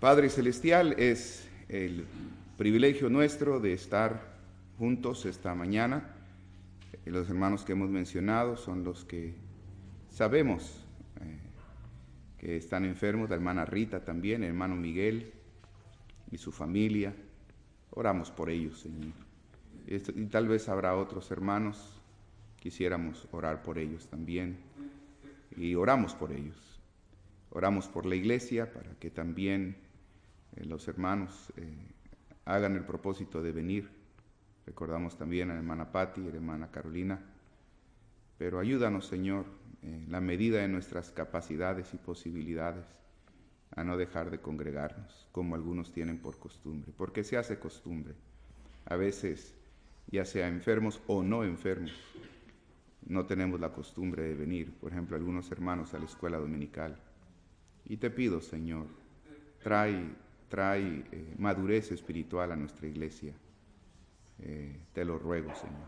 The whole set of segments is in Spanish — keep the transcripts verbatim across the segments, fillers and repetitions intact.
Padre Celestial, es el privilegio nuestro de estar juntos esta mañana. Los hermanos que hemos mencionado son los que sabemos eh, que están enfermos, la hermana Rita también, el hermano Miguel y su familia. Oramos por ellos, Señor. Y tal vez habrá otros hermanos, quisiéramos orar por ellos también. Y oramos por ellos. Oramos por la iglesia para que también eh, los hermanos eh, hagan el propósito de venir. Recordamos también a la hermana Patti y a la hermana Carolina. Pero ayúdanos, Señor, en la medida de nuestras capacidades y posibilidades, a no dejar de congregarnos, como algunos tienen por costumbre, porque se hace costumbre. A veces, ya sea enfermos o no enfermos, no tenemos la costumbre de venir, por ejemplo, algunos hermanos a la escuela dominical. Y te pido, Señor, trae, trae eh, madurez espiritual a nuestra iglesia. Eh, te lo ruego, Señor.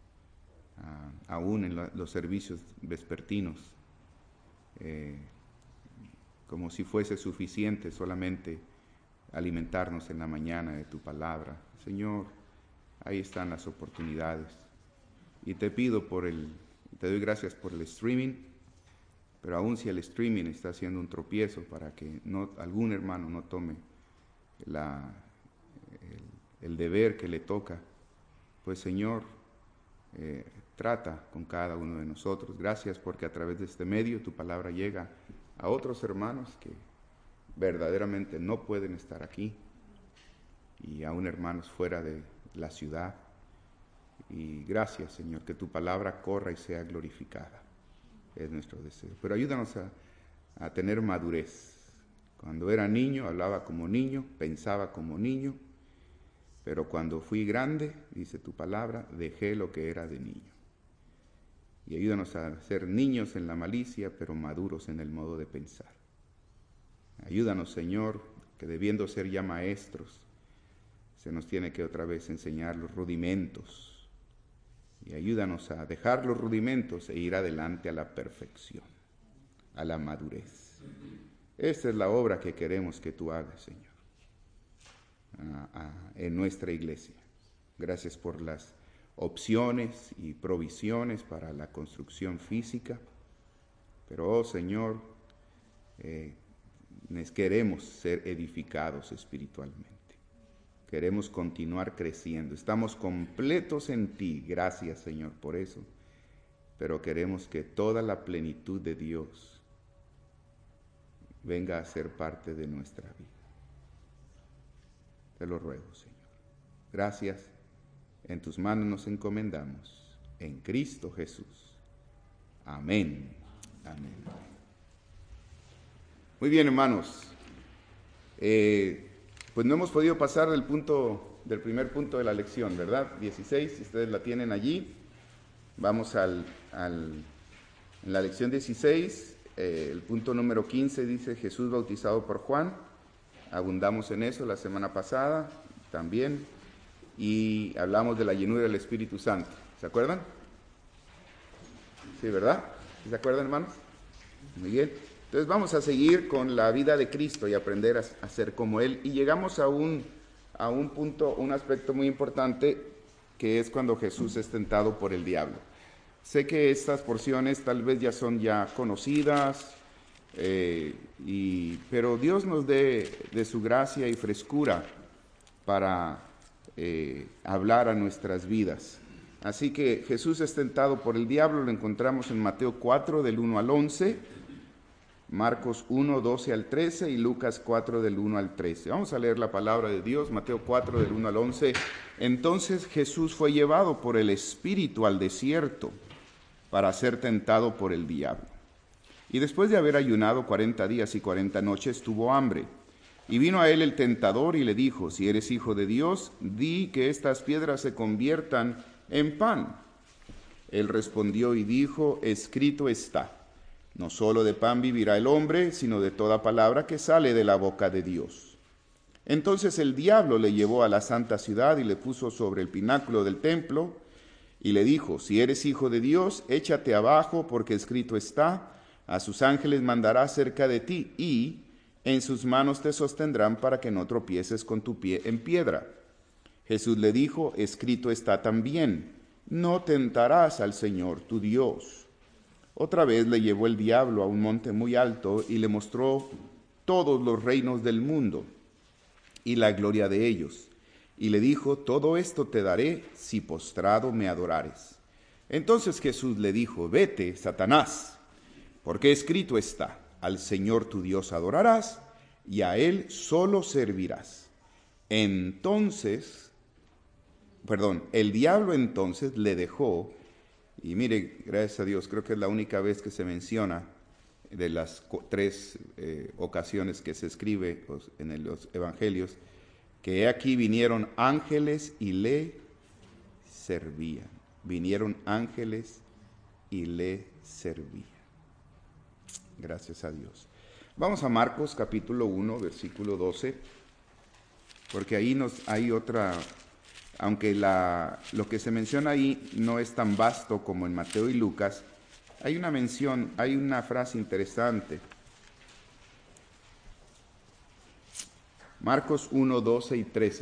Ah, aún en la, los servicios vespertinos, eh, como si fuese suficiente solamente alimentarnos en la mañana de tu palabra. Señor, ahí están las oportunidades. Y te pido por el, te doy gracias por el streaming, pero aún si el streaming está haciendo un tropiezo para que no, algún hermano no tome la, el, el deber que le toca, pues Señor, eh, trata con cada uno de nosotros. Gracias porque a través de este medio tu palabra llega a otros hermanos que verdaderamente no pueden estar aquí, y aún hermanos fuera de la ciudad. Y gracias, Señor, que tu palabra corra y sea glorificada. Es nuestro deseo. Pero ayúdanos a, a tener madurez. Cuando era niño, hablaba como niño, pensaba como niño, pero cuando fui grande, dice tu palabra, dejé lo que era de niño. Y ayúdanos a ser niños en la malicia, pero maduros en el modo de pensar. Ayúdanos, Señor, que debiendo ser ya maestros, se nos tiene que otra vez enseñar los rudimentos. Y ayúdanos a dejar los rudimentos e ir adelante a la perfección, a la madurez. Esta es la obra que queremos que tú hagas, Señor, a, a, en nuestra iglesia. Gracias por las opciones y provisiones para la construcción física. Pero, oh Señor, eh, queremos ser edificados espiritualmente. Queremos continuar creciendo. Estamos completos en ti. Gracias, Señor, por eso. Pero queremos que toda la plenitud de Dios venga a ser parte de nuestra vida. Te lo ruego, Señor. Gracias. En tus manos nos encomendamos. En Cristo Jesús. Amén. Amén. Muy bien, hermanos. Eh... Pues no hemos podido pasar del punto, del primer punto de la lección, ¿verdad? dieciséis, si ustedes la tienen allí. Vamos al, al en la lección dieciséis, eh, el punto número quince dice Jesús bautizado por Juan. Abundamos en eso la semana pasada también. Y hablamos de la llenura del Espíritu Santo. ¿Se acuerdan? Sí, ¿verdad? ¿Se acuerdan, hermanos? Muy bien. Entonces vamos a seguir con la vida de Cristo y aprender a, a ser como Él. Y llegamos a un, a un punto, un aspecto muy importante, que es cuando Jesús es tentado por el diablo. Sé que estas porciones tal vez ya son ya conocidas, eh, y, pero Dios nos dé de su gracia y frescura para eh, hablar a nuestras vidas. Así que Jesús es tentado por el diablo, lo encontramos en Mateo cuatro, del uno al once, Marcos uno, doce al trece y Lucas cuatro, del uno al trece. Vamos a leer la palabra de Dios, Mateo cuatro, del uno al once. Entonces Jesús fue llevado por el Espíritu al desierto para ser tentado por el diablo. Y después de haber ayunado cuarenta días y cuarenta noches, tuvo hambre. Y vino a él el tentador y le dijo, si eres hijo de Dios, di que estas piedras se conviertan en pan. Él respondió y dijo, escrito está. No solo de pan vivirá el hombre, sino de toda palabra que sale de la boca de Dios. Entonces el diablo le llevó a la santa ciudad y le puso sobre el pináculo del templo y le dijo, si eres hijo de Dios, échate abajo, porque escrito está, a sus ángeles mandará cerca de ti y En sus manos te sostendrán para que no tropieces con tu pie en piedra. Jesús le dijo, escrito está también, no tentarás al Señor tu Dios. Otra vez le llevó el diablo a un monte muy alto y le mostró todos los reinos del mundo y la gloria de ellos. Y le dijo, todo esto te daré si postrado me adorares. Entonces Jesús le dijo, vete, Satanás, porque escrito está, al Señor tu Dios adorarás y a Él solo servirás. Entonces, perdón, el diablo entonces le dejó, y mire, gracias a Dios, creo que es la única vez que se menciona de las tres eh, ocasiones que se escribe pues, en los evangelios, que he aquí vinieron ángeles y le servían. Vinieron ángeles y le servían. Gracias a Dios. Vamos a Marcos capítulo uno, versículo doce, porque ahí nos, hay otra, aunque la, lo que se menciona ahí no es tan vasto como en Mateo y Lucas, hay una mención, hay una frase interesante. Marcos uno, doce y trece.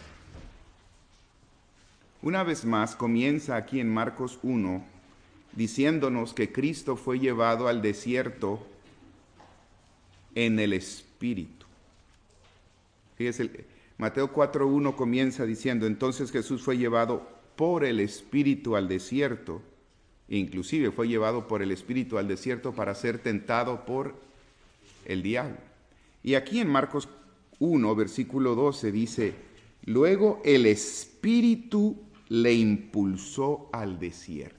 Una vez más comienza aquí en Marcos uno diciéndonos que Cristo fue llevado al desierto en el Espíritu. Fíjese, Mateo cuatro uno comienza diciendo, entonces Jesús fue llevado por el Espíritu al desierto, inclusive fue llevado por el Espíritu al desierto para ser tentado por el diablo. Y aquí en Marcos uno, versículo doce dice, luego el Espíritu le impulsó al desierto.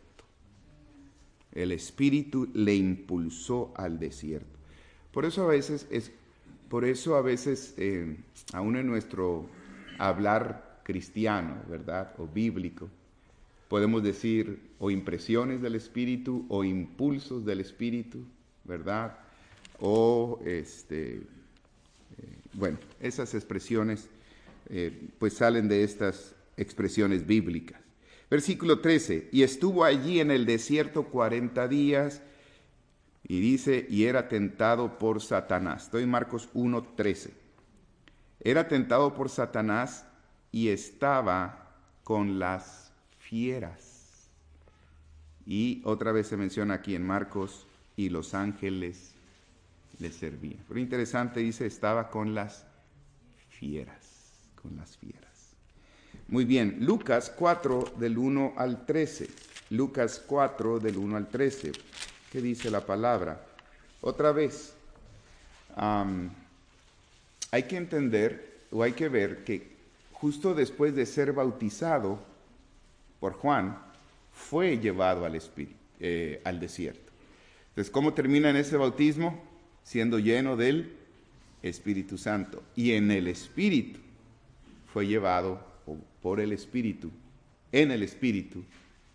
El Espíritu le impulsó al desierto. Por eso a veces, es, por eso a veces eh, aún en nuestro hablar cristiano, ¿verdad? O bíblico, podemos decir o impresiones del Espíritu o impulsos del Espíritu, ¿verdad? O, este, eh, bueno, esas expresiones eh, pues salen de estas expresiones bíblicas. Versículo trece, y estuvo allí en el desierto cuarenta días, y dice, y era tentado por Satanás. Estoy en Marcos uno, trece. Era tentado por Satanás y estaba con las fieras. Y otra vez se menciona aquí en Marcos, y los ángeles le servían. Pero interesante, dice, estaba con las fieras, con las fieras. Muy bien, Lucas cuatro del uno al trece. Lucas cuatro del uno al trece. ¿Qué dice la palabra? Otra vez, um, hay que entender o hay que ver que justo después de ser bautizado por Juan, fue llevado al, espíritu, eh, al desierto. Entonces, ¿cómo termina en ese bautismo? Siendo lleno del Espíritu Santo. Y en el Espíritu fue llevado por el Espíritu, en el Espíritu,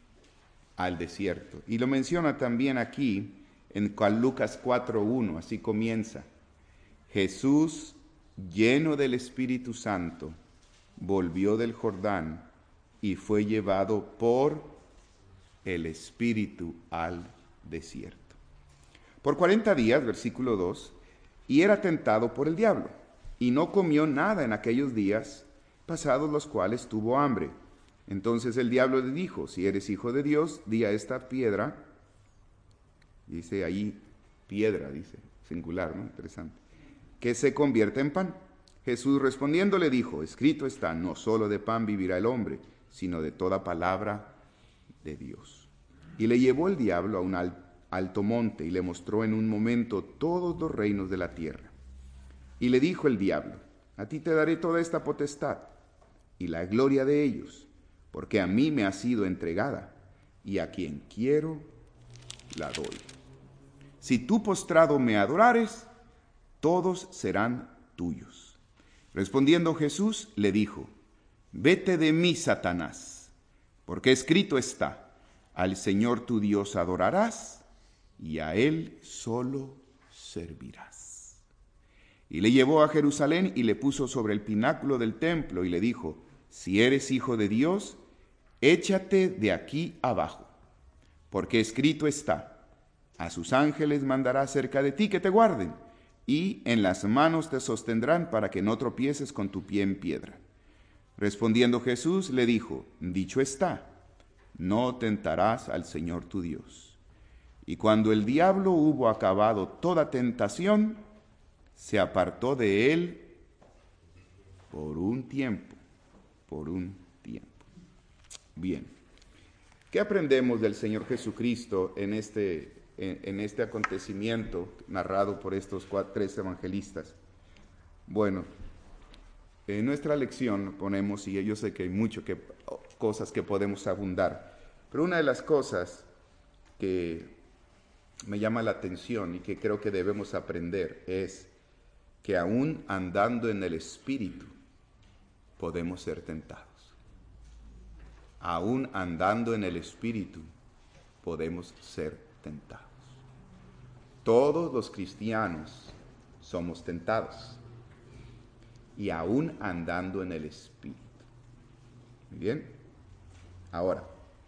al desierto. Y lo menciona también aquí en Lucas cuatro uno, así comienza. Jesús, lleno del Espíritu Santo, volvió del Jordán y fue llevado por el Espíritu al desierto. Por cuarenta días, versículo dos, y era tentado por el diablo, y no comió nada en aquellos días, pasados los cuales tuvo hambre. Entonces el diablo le dijo, si eres hijo de Dios, di a esta piedra, dice ahí piedra, dice, singular, ¿no? Interesante, que se convierta en pan. Jesús respondiendo le dijo, escrito está, no solo de pan vivirá el hombre, sino de toda palabra de Dios. Y le llevó el diablo a un alto monte y le mostró en un momento todos los reinos de la tierra. Y le dijo el diablo, a ti te daré toda esta potestad y la gloria de ellos, porque a mí me ha sido entregada, y a quien quiero la doy. Si tú postrado me adorares, todos serán tuyos. Respondiendo Jesús, le dijo, vete de mí, Satanás, porque escrito está, al Señor tu Dios adorarás, y a Él solo servirás. Y le llevó a Jerusalén y le puso sobre el pináculo del templo y le dijo, si eres hijo de Dios, échate de aquí abajo, porque escrito está, a sus ángeles mandará cerca de ti que te guarden, y en las manos te sostendrán para que no tropieces con tu pie en piedra. Respondiendo Jesús le dijo, dicho está, no tentarás al Señor tu Dios. Y cuando el diablo hubo acabado toda tentación, se apartó de él por un tiempo, por un tiempo. Bien, ¿qué aprendemos del Señor Jesucristo en este, en, en este acontecimiento narrado por estos cuatro, tres evangelistas? Bueno, en nuestra lección ponemos, y yo sé que hay muchas que, cosas que podemos abundar, pero una de las cosas que me llama la atención y que creo que debemos aprender es que aún andando en el Espíritu podemos ser tentados. Aún andando en el Espíritu podemos ser tentados. Todos los cristianos somos tentados. Y aún andando en el Espíritu. Muy bien. Ahora,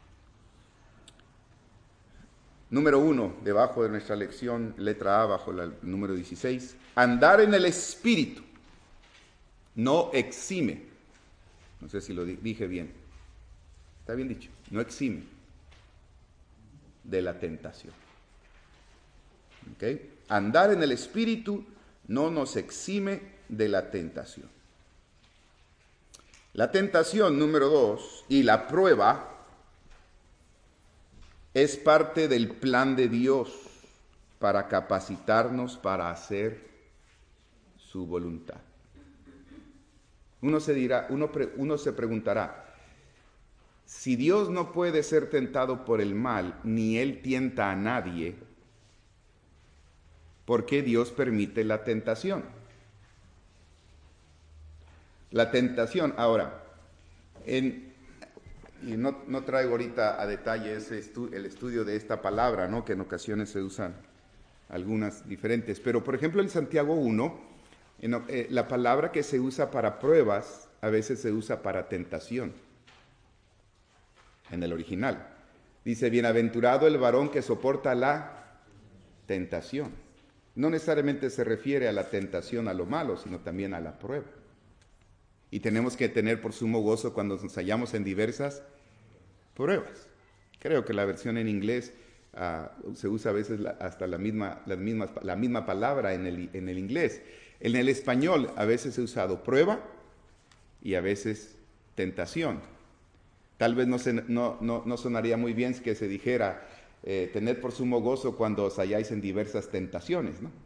número uno, debajo de nuestra lección, letra A, bajo el número dieciséis. Andar en el Espíritu no exime. No sé si lo dije bien. Está bien dicho. No exime de la tentación. ¿Okay? Andar en el Espíritu no nos exime de la tentación. La tentación número dos y la prueba es parte del plan de Dios para capacitarnos para hacer su voluntad. Uno se dirá, uno, pre, uno se preguntará, si Dios no puede ser tentado por el mal, ni Él tienta a nadie, ¿por qué Dios permite la tentación? La tentación, ahora, en, y no, no traigo ahorita a detalle ese estu, el estudio de esta palabra, ¿no? Que en ocasiones se usan algunas diferentes, pero por ejemplo en Santiago uno, en, eh, la palabra que se usa para pruebas a veces se usa para tentación, en el original. Dice, bienaventurado el varón que soporta la tentación. No necesariamente se refiere a la tentación a lo malo, sino también a la prueba. Y tenemos que tener por sumo gozo cuando nos hallamos en diversas pruebas. Creo que la versión en inglés uh, se usa a veces la, hasta la misma, las mismas, la misma palabra en el, en el inglés. En el español a veces he usado prueba y a veces tentación. Tal vez no, se, no, no, no sonaría muy bien que se dijera eh, tener por sumo gozo cuando os halláis en diversas tentaciones, ¿no?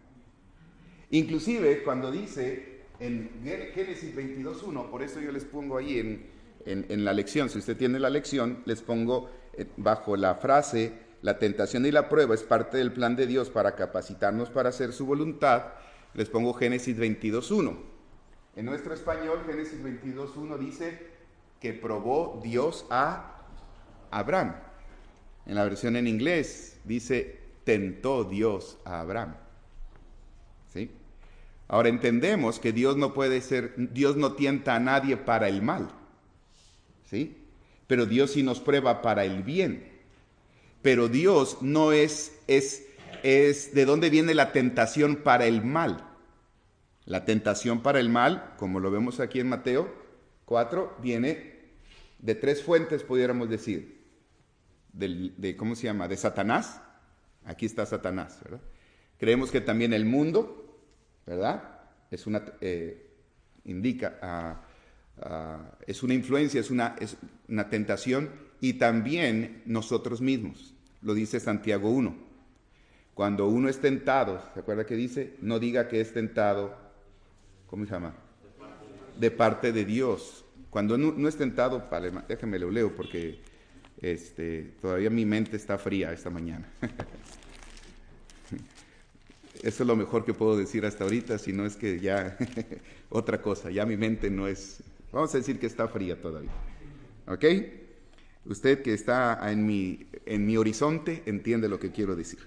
Inclusive cuando dice en Génesis veintidós uno, por eso yo les pongo ahí en, en, en la lección, si usted tiene la lección, les pongo eh, bajo la frase, la tentación y la prueba es parte del plan de Dios para capacitarnos para hacer su voluntad, les pongo Génesis veintidós uno. En nuestro español, Génesis veintidós uno dice que probó Dios a Abraham. En la versión en inglés dice tentó Dios a Abraham. ¿Sí? Ahora entendemos que Dios no puede ser, Dios no tienta a nadie para el mal, ¿sí? Pero Dios sí nos prueba para el bien. Pero Dios no es, es, es de dónde viene la tentación para el mal. La tentación para el mal, como lo vemos aquí en Mateo cuatro, viene de tres fuentes, pudiéramos decir. Del, de, ¿cómo se llama? De Satanás. Aquí está Satanás, ¿verdad? Creemos que también el mundo, ¿verdad? Es una, eh, indica, uh, uh, es una influencia, es una, es una tentación, y también nosotros mismos, lo dice Santiago uno. Cuando uno es tentado, ¿se acuerda que dice? No diga que es tentado, ¿cómo se llama? De parte de Dios. Cuando no, no es tentado, vale, déjame lo leo porque este, todavía mi mente está fría esta mañana. Eso es lo mejor que puedo decir hasta ahorita, si no es que ya otra cosa, ya mi mente no es, vamos a decir que está fría todavía. ¿Ok? Usted que está en mi, en mi horizonte entiende lo que quiero decir.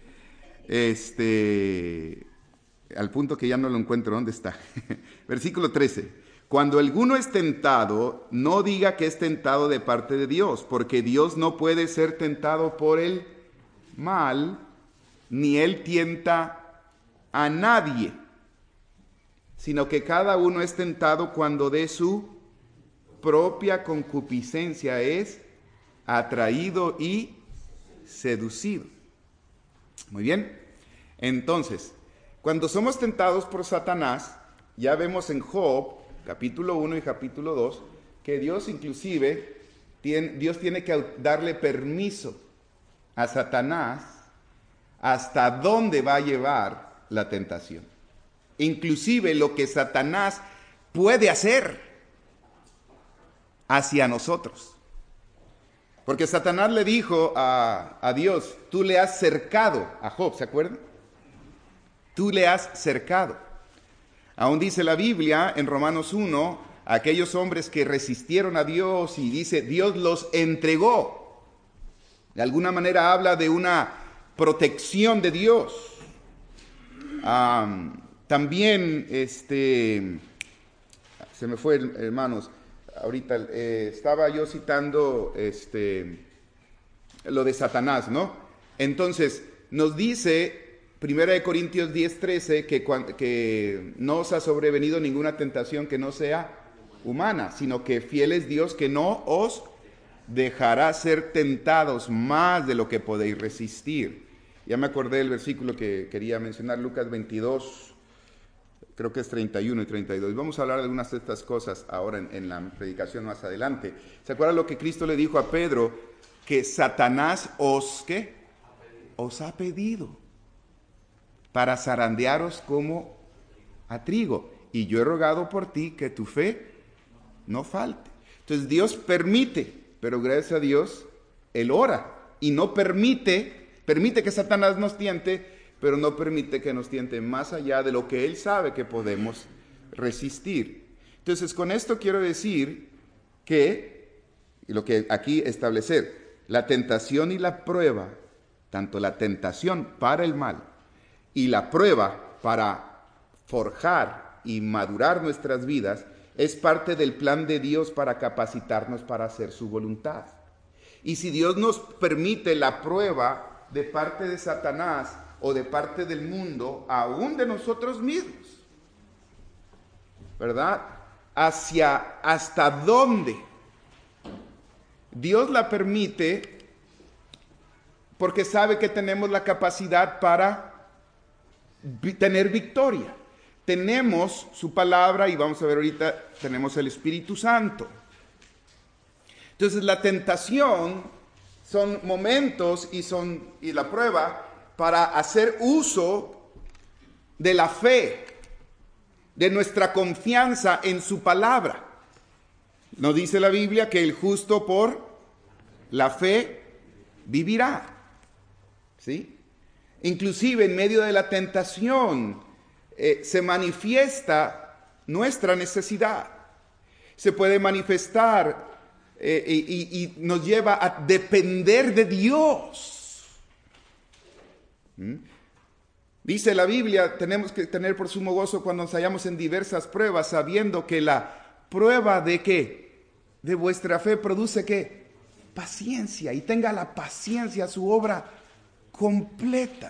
Este, al punto que ya no lo encuentro, ¿dónde está? Versículo trece. Cuando alguno es tentado, no diga que es tentado de parte de Dios, porque Dios no puede ser tentado por el mal, ni Él tienta a nadie, sino que cada uno es tentado cuando de su propia concupiscencia es atraído y seducido. Muy bien. Entonces, cuando somos tentados por Satanás, ya vemos en Job, capítulo uno y capítulo dos, que Dios inclusive, tiene, Dios tiene que darle permiso a Satanás hasta dónde va a llevar la tentación. Inclusive lo que Satanás puede hacer hacia nosotros. Porque Satanás le dijo a, a Dios, tú le has cercado a Job, ¿se acuerdan? Tú le has cercado. Aún dice la Biblia en Romanos uno, aquellos hombres que resistieron a Dios y dice, Dios los entregó. De alguna manera habla de una protección de Dios. Um, también, este, se me fue, hermanos, ahorita eh, estaba yo citando este, lo de Satanás, ¿no? Entonces, nos dice Primera de Corintios diez, trece, que, que no os ha sobrevenido ninguna tentación que no sea humana, sino que fiel es Dios que no os dejará ser tentados más de lo que podéis resistir. Ya me acordé del versículo que quería mencionar, Lucas veintidós, creo que es treinta y uno y treinta y dos. Vamos a hablar de algunas de estas cosas ahora en, en la predicación más adelante. ¿Se acuerdan lo que Cristo le dijo a Pedro? Que Satanás os, ¿qué? Os ha pedido para zarandearos como a trigo. Y yo he rogado por ti que tu fe no falte. Entonces Dios permite, pero gracias a Dios, Él ora. Y no permite, permite que Satanás nos tiente, pero no permite que nos tiente más allá de lo que Él sabe que podemos resistir. Entonces con esto quiero decir que, y lo que aquí establecer, la tentación y la prueba, tanto la tentación para el mal, y la prueba para forjar y madurar nuestras vidas es parte del plan de Dios para capacitarnos para hacer su voluntad. Y si Dios nos permite la prueba de parte de Satanás o de parte del mundo, aún de nosotros mismos, ¿verdad? Hacia hasta dónde Dios la permite, porque sabe que tenemos la capacidad para tener victoria. Tenemos su palabra y vamos a ver ahorita, tenemos el Espíritu Santo. Entonces la tentación son momentos y, son, y la prueba para hacer uso de la fe, de nuestra confianza en su palabra. Nos dice la Biblia que el justo por la fe vivirá. ¿Sí? Inclusive en medio de la tentación eh, se manifiesta nuestra necesidad. Se puede manifestar eh, y, y, y nos lleva a depender de Dios. ¿Mm? Dice la Biblia, tenemos que tener por sumo gozo cuando nos hallamos en diversas pruebas, sabiendo que la prueba de qué, de vuestra fe produce qué, paciencia, y tenga la paciencia su obra completa.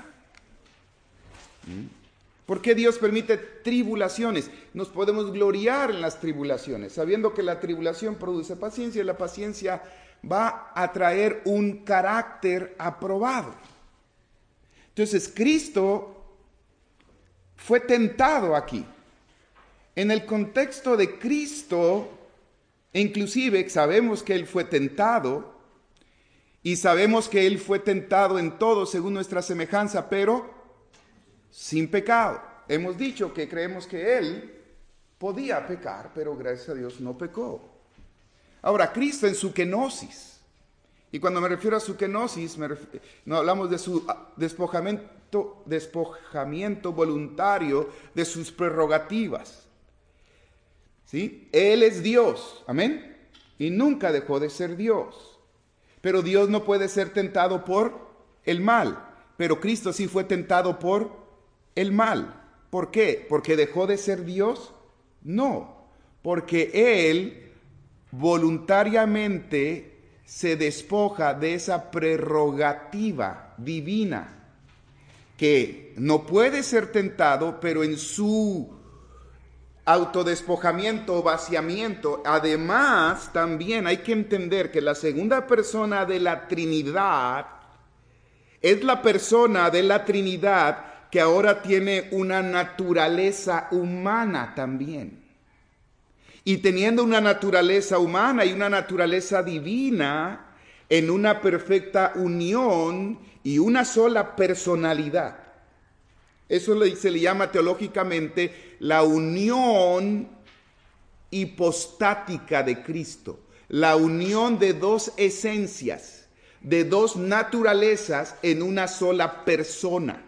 ¿Por qué Dios permite tribulaciones? Nos podemos gloriar en las tribulaciones, sabiendo que la tribulación produce paciencia y la paciencia va a traer un carácter aprobado. Entonces Cristo fue tentado aquí. En el contexto de Cristo, inclusive sabemos que Él fue tentado y sabemos que Él fue tentado en todo según nuestra semejanza, pero sin pecado. Hemos dicho que creemos que Él podía pecar, pero gracias a Dios no pecó. Ahora, Cristo en su kenosis, y cuando me refiero a su kenosis, me refiero, no hablamos de su despojamiento, despojamiento voluntario de sus prerrogativas. ¿Sí? Él es Dios, amén, y nunca dejó de ser Dios. Pero Dios no puede ser tentado por el mal, pero Cristo sí fue tentado por el mal. ¿Por qué? ¿Porque dejó de ser Dios? No, porque Él voluntariamente se despoja de esa prerrogativa divina que no puede ser tentado, pero en su autodespojamiento, vaciamiento, además también hay que entender que la segunda persona de la Trinidad es la persona de la Trinidad que ahora tiene una naturaleza humana también. Y teniendo una naturaleza humana y una naturaleza divina en una perfecta unión y una sola personalidad. Eso se le llama teológicamente la unión hipostática de Cristo, la unión de dos esencias, de dos naturalezas en una sola persona.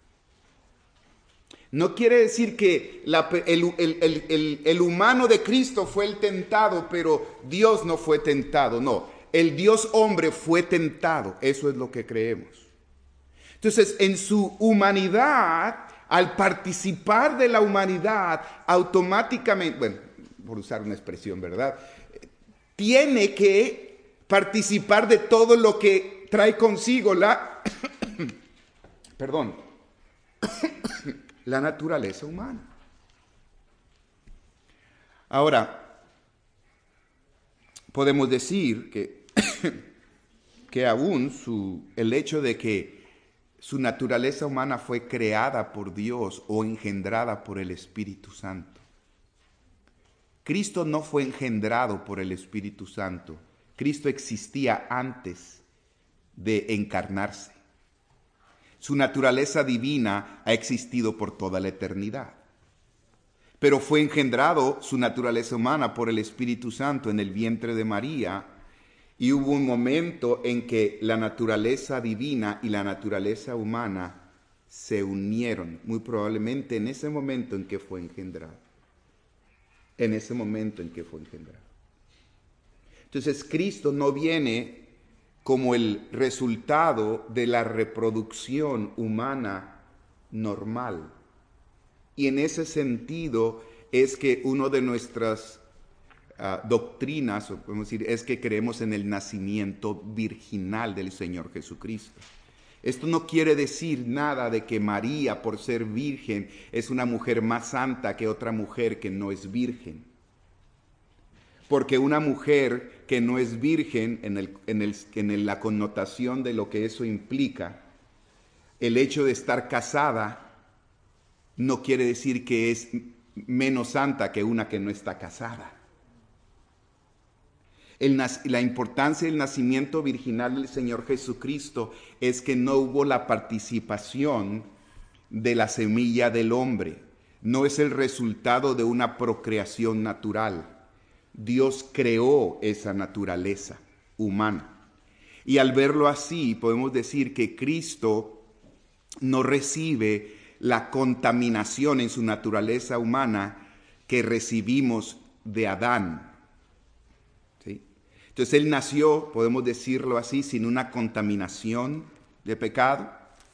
No quiere decir que la, el, el, el, el, el humano de Cristo fue el tentado, pero Dios no fue tentado. No, el Dios hombre fue tentado. Eso es lo que creemos. Entonces, en su humanidad, al participar de la humanidad, automáticamente, bueno, por usar una expresión, ¿verdad? Tiene que participar de todo lo que trae consigo la, perdón, la naturaleza humana. Ahora, podemos decir que, que aún su, el hecho de que su naturaleza humana fue creada por Dios o engendrada por el Espíritu Santo. Cristo no fue engendrado por el Espíritu Santo. Cristo existía antes de encarnarse. Su naturaleza divina ha existido por toda la eternidad. Pero fue engendrado su naturaleza humana por el Espíritu Santo en el vientre de María. Y hubo un momento en que la naturaleza divina y la naturaleza humana se unieron, muy probablemente en ese momento en que fue engendrado. En ese momento en que fue engendrado. Entonces Cristo no viene como el resultado de la reproducción humana normal. Y en ese sentido es que una de nuestras Uh, doctrinas, o podemos decir, es que creemos en el nacimiento virginal del Señor Jesucristo. Esto no quiere decir nada de que María, por ser virgen, es una mujer más santa que otra mujer que no es virgen. Porque una mujer que no es virgen, en, el, en, el, en el, la connotación de lo que eso implica, el hecho de estar casada no quiere decir que es menos santa que una que no está casada. El, la importancia del nacimiento virginal del Señor Jesucristo es que no hubo la participación de la semilla del hombre. No es el resultado de una procreación natural. Dios creó esa naturaleza humana. Y al verlo así, podemos decir que Cristo no recibe la contaminación en su naturaleza humana que recibimos de Adán. Entonces Él nació, podemos decirlo así, sin una contaminación de pecado.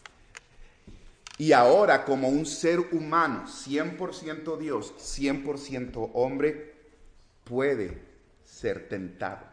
Y ahora como un ser humano, cien por ciento Dios, cien por ciento hombre, puede ser tentado.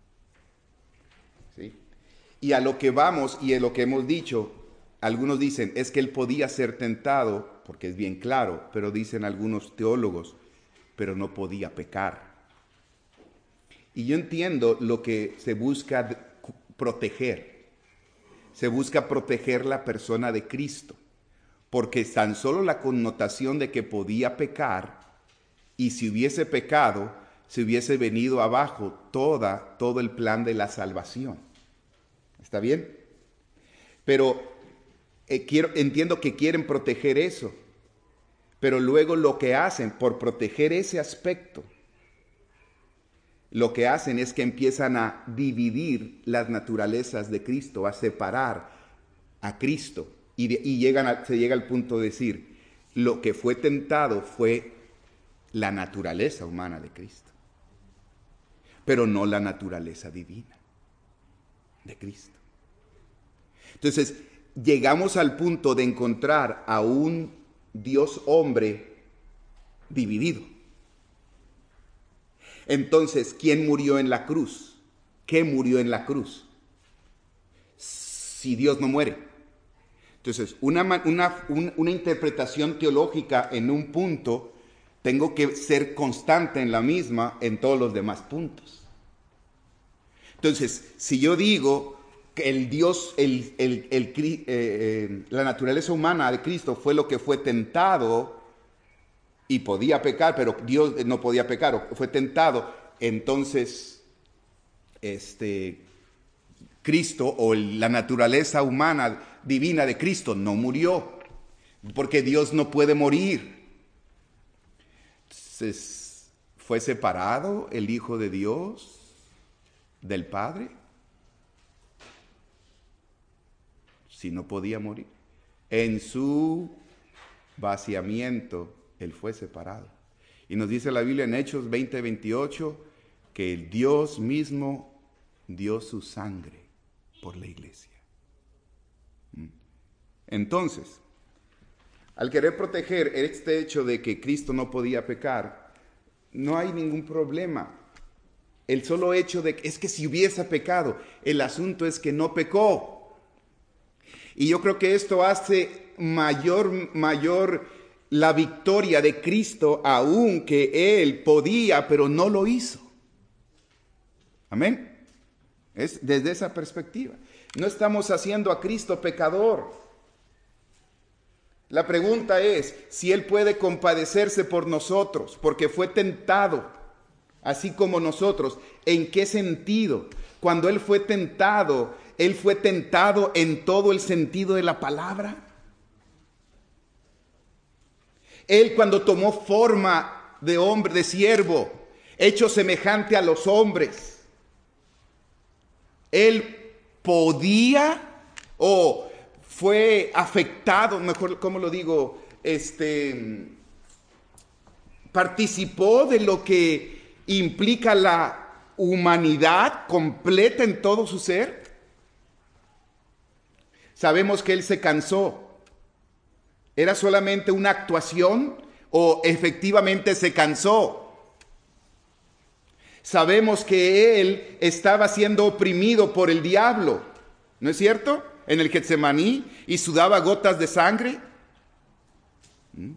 ¿Sí? Y a lo que vamos y a lo que hemos dicho, algunos dicen es que Él podía ser tentado, porque es bien claro, pero dicen algunos teólogos, pero no podía pecar. Y yo entiendo lo que se busca proteger. Se busca proteger la persona de Cristo. Porque tan solo la connotación de que podía pecar, y si hubiese pecado, se hubiese venido abajo toda, todo el plan de la salvación. ¿Está bien? Pero eh, quiero, entiendo que quieren proteger eso. Pero luego lo que hacen por proteger ese aspecto, lo que hacen es que empiezan a dividir las naturalezas de Cristo, a separar a Cristo. Y, de, y llegan a, se llega al punto de decir, lo que fue tentado fue la naturaleza humana de Cristo, pero no la naturaleza divina de Cristo. Entonces, llegamos al punto de encontrar a un Dios hombre dividido. Entonces, ¿quién murió en la cruz? ¿Qué murió en la cruz? Si Dios no muere. Entonces, una, una, una, una interpretación teológica en un punto, tengo que ser constante en la misma en todos los demás puntos. Entonces, si yo digo que el Dios, el, el, el, el, eh, la naturaleza humana de Cristo fue lo que fue tentado y podía pecar, pero Dios no podía pecar, o fue tentado, entonces este, Cristo o la naturaleza humana divina de Cristo no murió, porque Dios no puede morir. Entonces, ¿fue separado el Hijo de Dios del Padre? Si no podía morir. En su vaciamiento, Él fue separado. Y nos dice la Biblia en Hechos veinte, veintiocho, que el Dios mismo dio su sangre por la iglesia. Entonces, al querer proteger este hecho de que Cristo no podía pecar, no hay ningún problema. El solo hecho de que es que si hubiese pecado, el asunto es que no pecó. Y yo creo que esto hace mayor, mayor la victoria de Cristo, aun que Él podía, pero no lo hizo. Amén. Es desde esa perspectiva. No estamos haciendo a Cristo pecador. La pregunta es si Él puede compadecerse por nosotros, porque fue tentado, así como nosotros. ¿En qué sentido? Cuando Él fue tentado, Él fue tentado en todo el sentido de la palabra. Él, cuando tomó forma de hombre, de siervo, hecho semejante a los hombres, Él podía o fue afectado, mejor, ¿cómo lo digo? Este, participó de lo que implica la humanidad completa en todo su ser. Sabemos que Él se cansó. ¿Era solamente una actuación o efectivamente se cansó? Sabemos que Él estaba siendo oprimido por el diablo, ¿no es cierto? En el Getsemaní, y sudaba gotas de sangre. ¿Mm?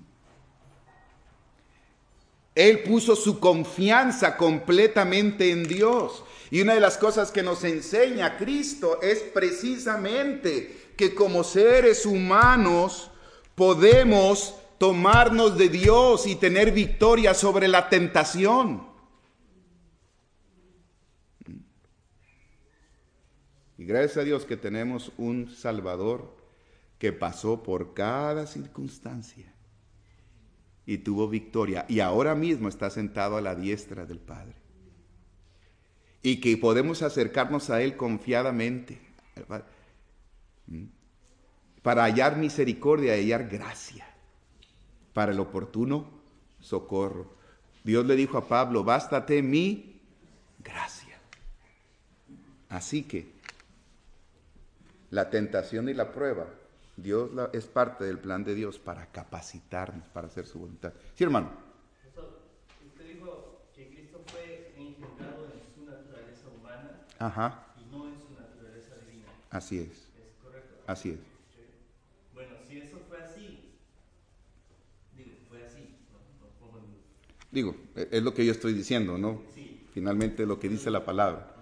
Él puso su confianza completamente en Dios. Y una de las cosas que nos enseña Cristo es precisamente que como seres humanos podemos tomarnos de Dios y tener victoria sobre la tentación. Y gracias a Dios que tenemos un Salvador que pasó por cada circunstancia y tuvo victoria. Y ahora mismo está sentado a la diestra del Padre. Y que podemos acercarnos a Él confiadamente para hallar misericordia y hallar gracia para el oportuno socorro. Dios le dijo a Pablo, bástate mi gracia. Así que la tentación y la prueba, Dios la, es parte del plan de Dios para capacitarnos, para hacer su voluntad. Sí, hermano. Usted dijo que Cristo fue engendrado en su naturaleza humana. Ajá. Y no en su naturaleza divina. Así es. ¿Es correcto? Así es. Sí. Bueno, si eso fue así, digo, fue así, no, no pongo en duda. Digo, es lo que yo estoy diciendo, ¿no? Sí. Finalmente lo que dice la palabra.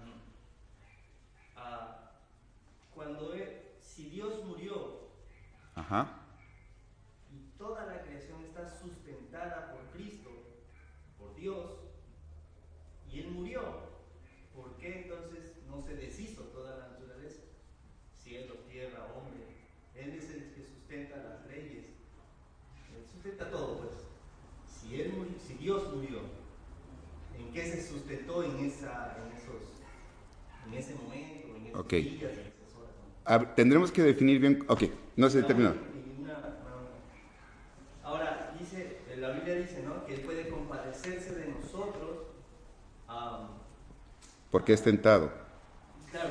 Cuando él, si Dios murió, Ajá. y toda la creación está sustentada por Cristo, por Dios, y Él murió, ¿por qué entonces no se deshizo toda la naturaleza? Cielo, tierra, hombre, Él es el que sustenta las leyes, Él sustenta todo, pues. Si, él murió, si Dios murió, ¿en qué se sustentó en, esa, en, esos, en ese momento, en esos Okay. días? A ver, tendremos que definir bien. Ok, no se terminó. Ahora, dice, la Biblia dice, ¿no?, que Él puede compadecerse de nosotros. Um, Porque es tentado. Claro.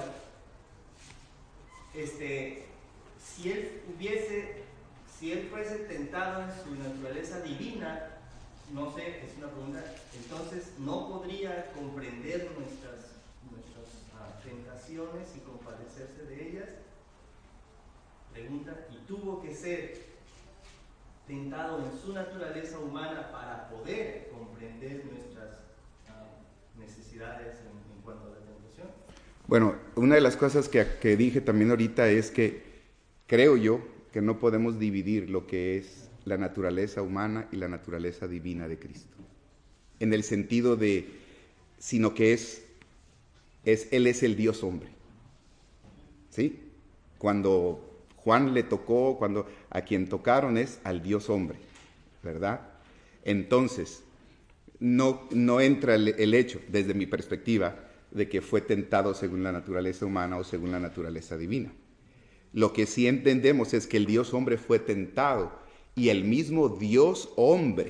Este, si Él hubiese, si Él fuese tentado en su naturaleza divina, no sé, es una pregunta, entonces no podría comprender nuestras, nuestras uh, tentaciones y compadecerse de ellas. Pregunta, y tuvo que ser tentado en su naturaleza humana para poder comprender nuestras uh, necesidades en, en cuanto a la tentación. Bueno, una de las cosas que, que dije también ahorita es que creo yo que no podemos dividir lo que es la naturaleza humana y la naturaleza divina de Cristo. En el sentido de, sino que es, es Él es el Dios hombre. ¿Sí? Cuando Juan le tocó, cuando a quien tocaron es al Dios hombre, ¿verdad? Entonces, no, no entra el, el hecho, desde mi perspectiva, de que fue tentado según la naturaleza humana o según la naturaleza divina. Lo que sí entendemos es que el Dios hombre fue tentado y el mismo Dios hombre,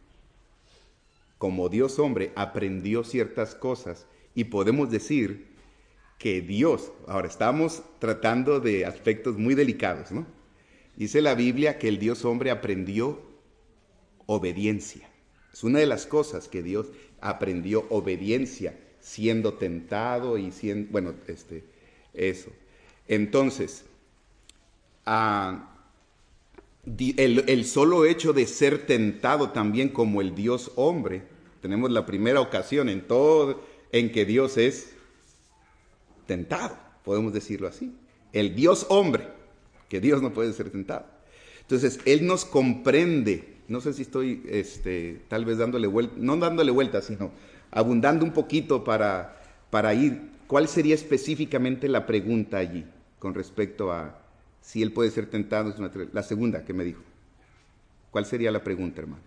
como Dios hombre, aprendió ciertas cosas y podemos decir que Dios, ahora estamos tratando de aspectos muy delicados, ¿no? Dice la Biblia que el Dios hombre aprendió obediencia. Es una de las cosas que Dios aprendió, obediencia, siendo tentado y siendo, bueno, este, eso. Entonces, ah, el, el solo hecho de ser tentado también como el Dios hombre, tenemos la primera ocasión en todo en que Dios es tentado, podemos decirlo así. El Dios hombre, que Dios no puede ser tentado. Entonces, Él nos comprende. No sé si estoy este, tal vez dándole vuelta, no dándole vuelta, sino abundando un poquito para, para ir. ¿Cuál sería específicamente la pregunta allí con respecto a si Él puede ser tentado? La segunda que me dijo. ¿Cuál sería la pregunta, hermano?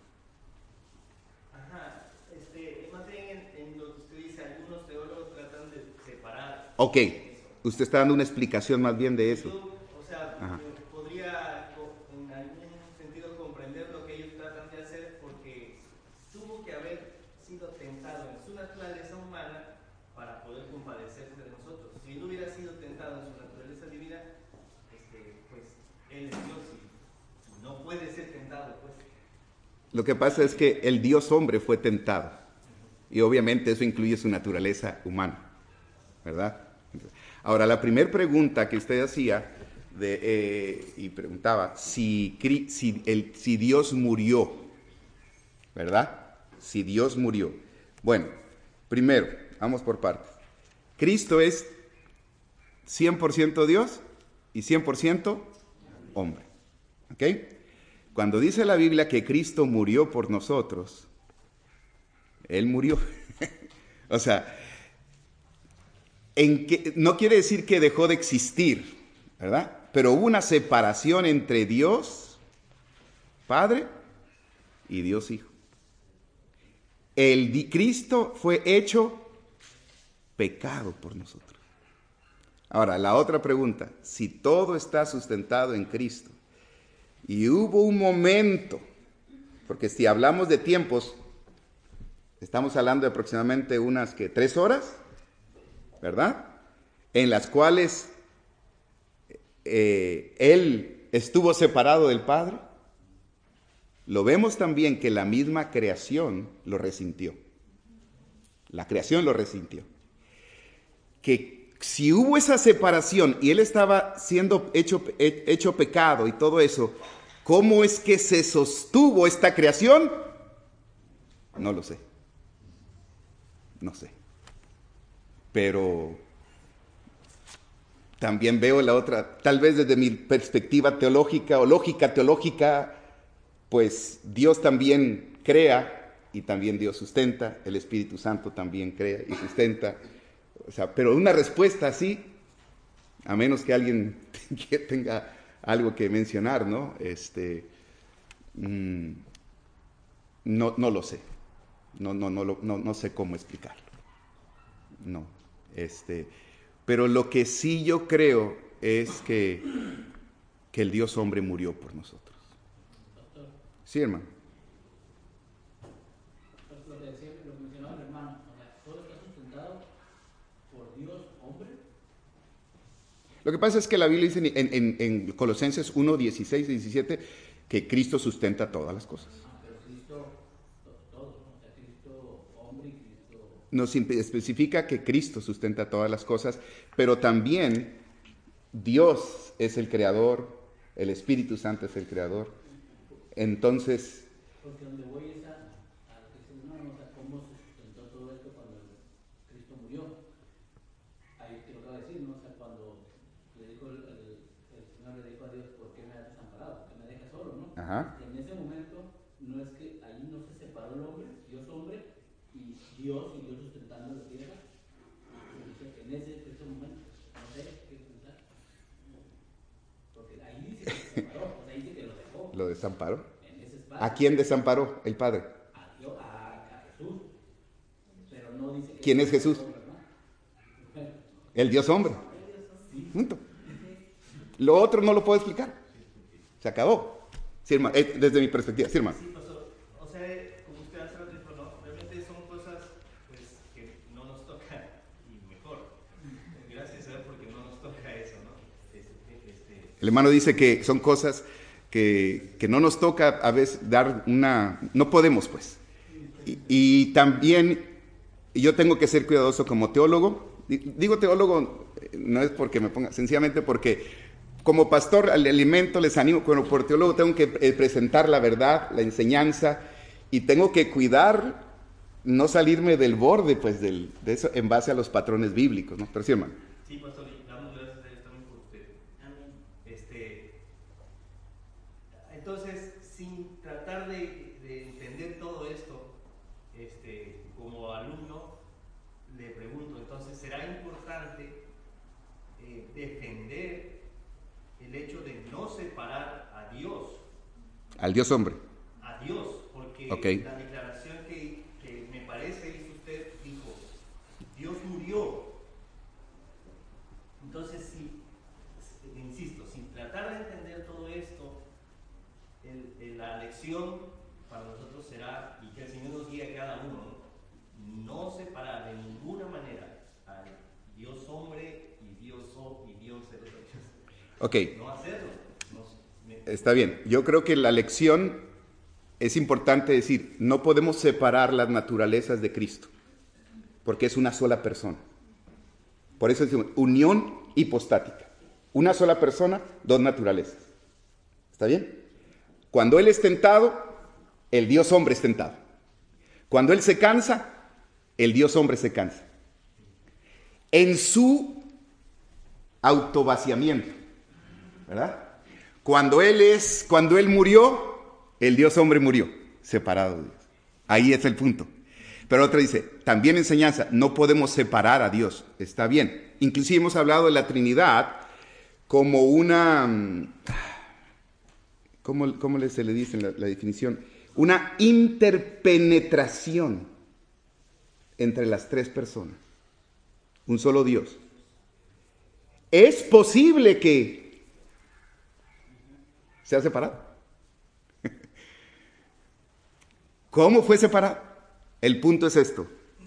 Ajá, este, más bien en, en lo que usted dice, algunos teólogos tratan de separar. Ok, usted está dando una explicación más bien de eso. Yo, o sea, Ajá. podría en algún sentido comprender lo que ellos tratan de hacer porque tuvo que haber sido tentado en su naturaleza humana para poder compadecerse de nosotros. Si no hubiera sido tentado en su naturaleza divina, este, pues Él es Dios y no puede ser tentado, pues. Lo que pasa es que el Dios hombre fue tentado y obviamente eso incluye su naturaleza humana, ¿verdad? Ahora, la primera pregunta que usted hacía de, eh, y preguntaba si, si, el, si Dios murió, ¿verdad? Si Dios murió. Bueno, primero, vamos por partes. Cristo es cien por ciento Dios y cien por ciento hombre, ¿ok? Cuando dice la Biblia que Cristo murió por nosotros, Él murió. O sea, en que, no quiere decir que dejó de existir, ¿verdad? Pero hubo una separación entre Dios Padre y Dios Hijo. El Cristo fue hecho pecado por nosotros. Ahora, la otra pregunta, si todo está sustentado en Cristo, y hubo un momento, porque si hablamos de tiempos, estamos hablando de aproximadamente unas que tres horas, ¿verdad? En las cuales eh, Él estuvo separado del Padre. Lo vemos también que la misma creación lo resintió. La creación lo resintió. Que si hubo esa separación y Él estaba siendo hecho, hecho pecado y todo eso, ¿cómo es que se sostuvo esta creación? No lo sé. No sé. Pero también veo la otra, tal vez desde mi perspectiva teológica o lógica teológica, pues Dios también crea y también Dios sustenta, el Espíritu Santo también crea y sustenta. O sea, pero una respuesta así, a menos que alguien tenga algo que mencionar, ¿no? Este, mmm, no, no lo sé. No, no, no, no, no sé cómo explicarlo. No. Este, pero lo que sí yo creo es que, que el Dios hombre murió por nosotros. Sí, hermano. Lo que decía, lo que mencionaba el hermano, o sea, todo está sustentado por Dios hombre. Lo que pasa es que la Biblia dice en, en, en Colosenses uno, dieciséis y diecisiete que Cristo sustenta todas las cosas. Ah, pero Cristo, todo, o sea, Cristo hombre y Cristo... Nos especifica que Cristo sustenta todas las cosas, pero también Dios es el creador, el Espíritu Santo es el creador. Entonces, porque donde voy es a, a lo que se no, no, o sea, cómo se sustentó todo esto cuando Cristo murió. Ahí te lo acabo de decir, ¿no? O sea, cuando le dijo el, el, el Señor le dijo a Dios, ¿por qué me has desamparado? ¿Por qué me dejas solo, no? ajá, En ese momento no es que ahí no se separó el hombre, Dios hombre, y Dios siguió sustentando la tierra. En ese, ese momento, no sé qué pensar. Porque ahí dice que se separó, o sea, dice que lo dejó. lo desamparó. En ese espacio. ¿A quién desamparó? El Padre. A Dios, a, a Jesús. Pero no dice que ¿Quién es Jesús? Bueno, El Dios hombre. sí. Punto. Lo otro no lo puedo explicar. Se acabó. Sí, hermano, eh, desde mi perspectiva. Sí, hermano. Sí, pastor. O sea, como usted hace rato dijo, ¿no? Realmente son cosas pues, que no nos toca, y mejor. Gracias a Dios porque no nos toca eso, ¿no? Este, este, El hermano dice que son cosas que, que no nos toca a veces dar una... No podemos, pues. Y, y también yo tengo que ser cuidadoso como teólogo. Digo teólogo, no es porque me ponga, sencillamente porque como pastor al alimento les animo, pero por teólogo tengo que presentar la verdad, la enseñanza, y tengo que cuidar, no salirme del borde, pues, del, de eso en base a los patrones bíblicos, ¿no? Pero sí, hermano. sí, pastor, y damos gracias a Dios también por usted. Amén. Este, entonces, sin tratar de, de entender todo esto, este, como alumno, le pregunto, entonces, ¿será importante eh, defender el hecho de no separar a Dios? Al Dios hombre. A Dios, porque Okay. la declaración que, que me parece hizo usted, dijo, Dios murió. Entonces, si, insisto, sin tratar de entender todo esto, el, el, la lección para nosotros será, y que el Señor nos guíe a cada uno, no separar de ninguna manera al Dios hombre y Dios oh, y Dios de los hechos. Ok. No hacerlo. No, me... Está bien. Yo creo que la lección es importante decir, no podemos separar las naturalezas de Cristo, porque es una sola persona. Por eso decimos unión hipostática. Una sola persona, dos naturalezas. ¿Está bien? Cuando Él es tentado, el Dios hombre es tentado. Cuando Él se cansa, el Dios hombre se cansa. En su autovaciamiento, ¿verdad? Cuando Él es, cuando Él murió, el Dios hombre murió, separado de Dios. Ahí es el punto. Pero otra dice, también enseñanza, no podemos separar a Dios. Está bien. Inclusive hemos hablado de la Trinidad como una, ¿cómo, cómo se le dice en la, la definición? Una interpenetración entre las tres personas. Un solo Dios. Es posible que sea separado. ¿Cómo fue separado? El punto es esto.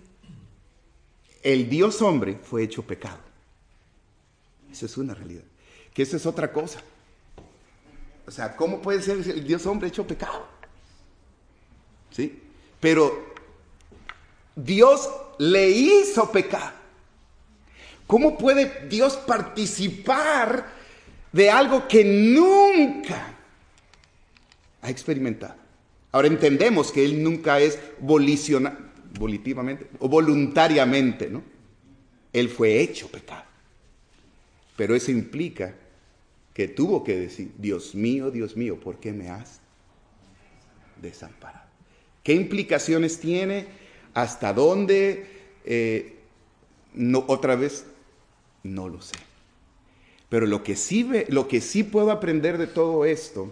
El Dios hombre fue hecho pecado. Eso es una realidad. Que eso es otra cosa. O sea, ¿cómo puede ser el Dios hombre hecho pecado? ¿Sí? Pero Dios le hizo pecar. ¿Cómo puede Dios participar de algo que nunca ha experimentado? Ahora entendemos que Él nunca es volicional, volitivamente o voluntariamente, ¿no? Él fue hecho pecado. Pero eso implica que tuvo que decir, Dios mío, Dios mío, ¿por qué me has desamparado? ¿Qué implicaciones tiene? ¿Hasta dónde? Eh, no, otra vez, no lo sé. Pero lo que sí, ve, lo que sí puedo aprender de todo esto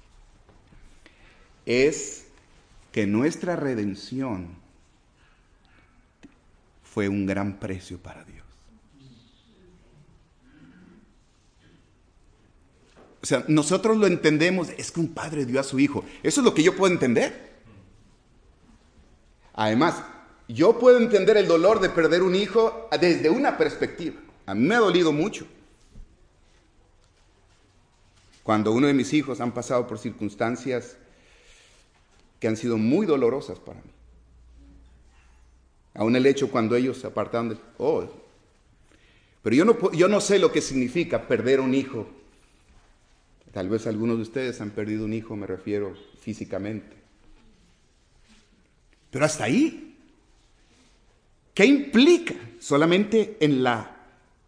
es que nuestra redención fue un gran precio para Dios. O sea, nosotros lo entendemos, es que un padre dio a su hijo. Eso es lo que yo puedo entender. Además, yo puedo entender el dolor de perder un hijo desde una perspectiva. A mí me ha dolido mucho. Cuando uno de mis hijos han pasado por circunstancias que han sido muy dolorosas para mí. Aún el hecho cuando ellos se apartaron de... Oh, Pero yo no, yo no sé lo que significa perder un hijo. Tal vez algunos de ustedes han perdido un hijo, me refiero físicamente. Pero hasta ahí, ¿qué implica? Solamente en la,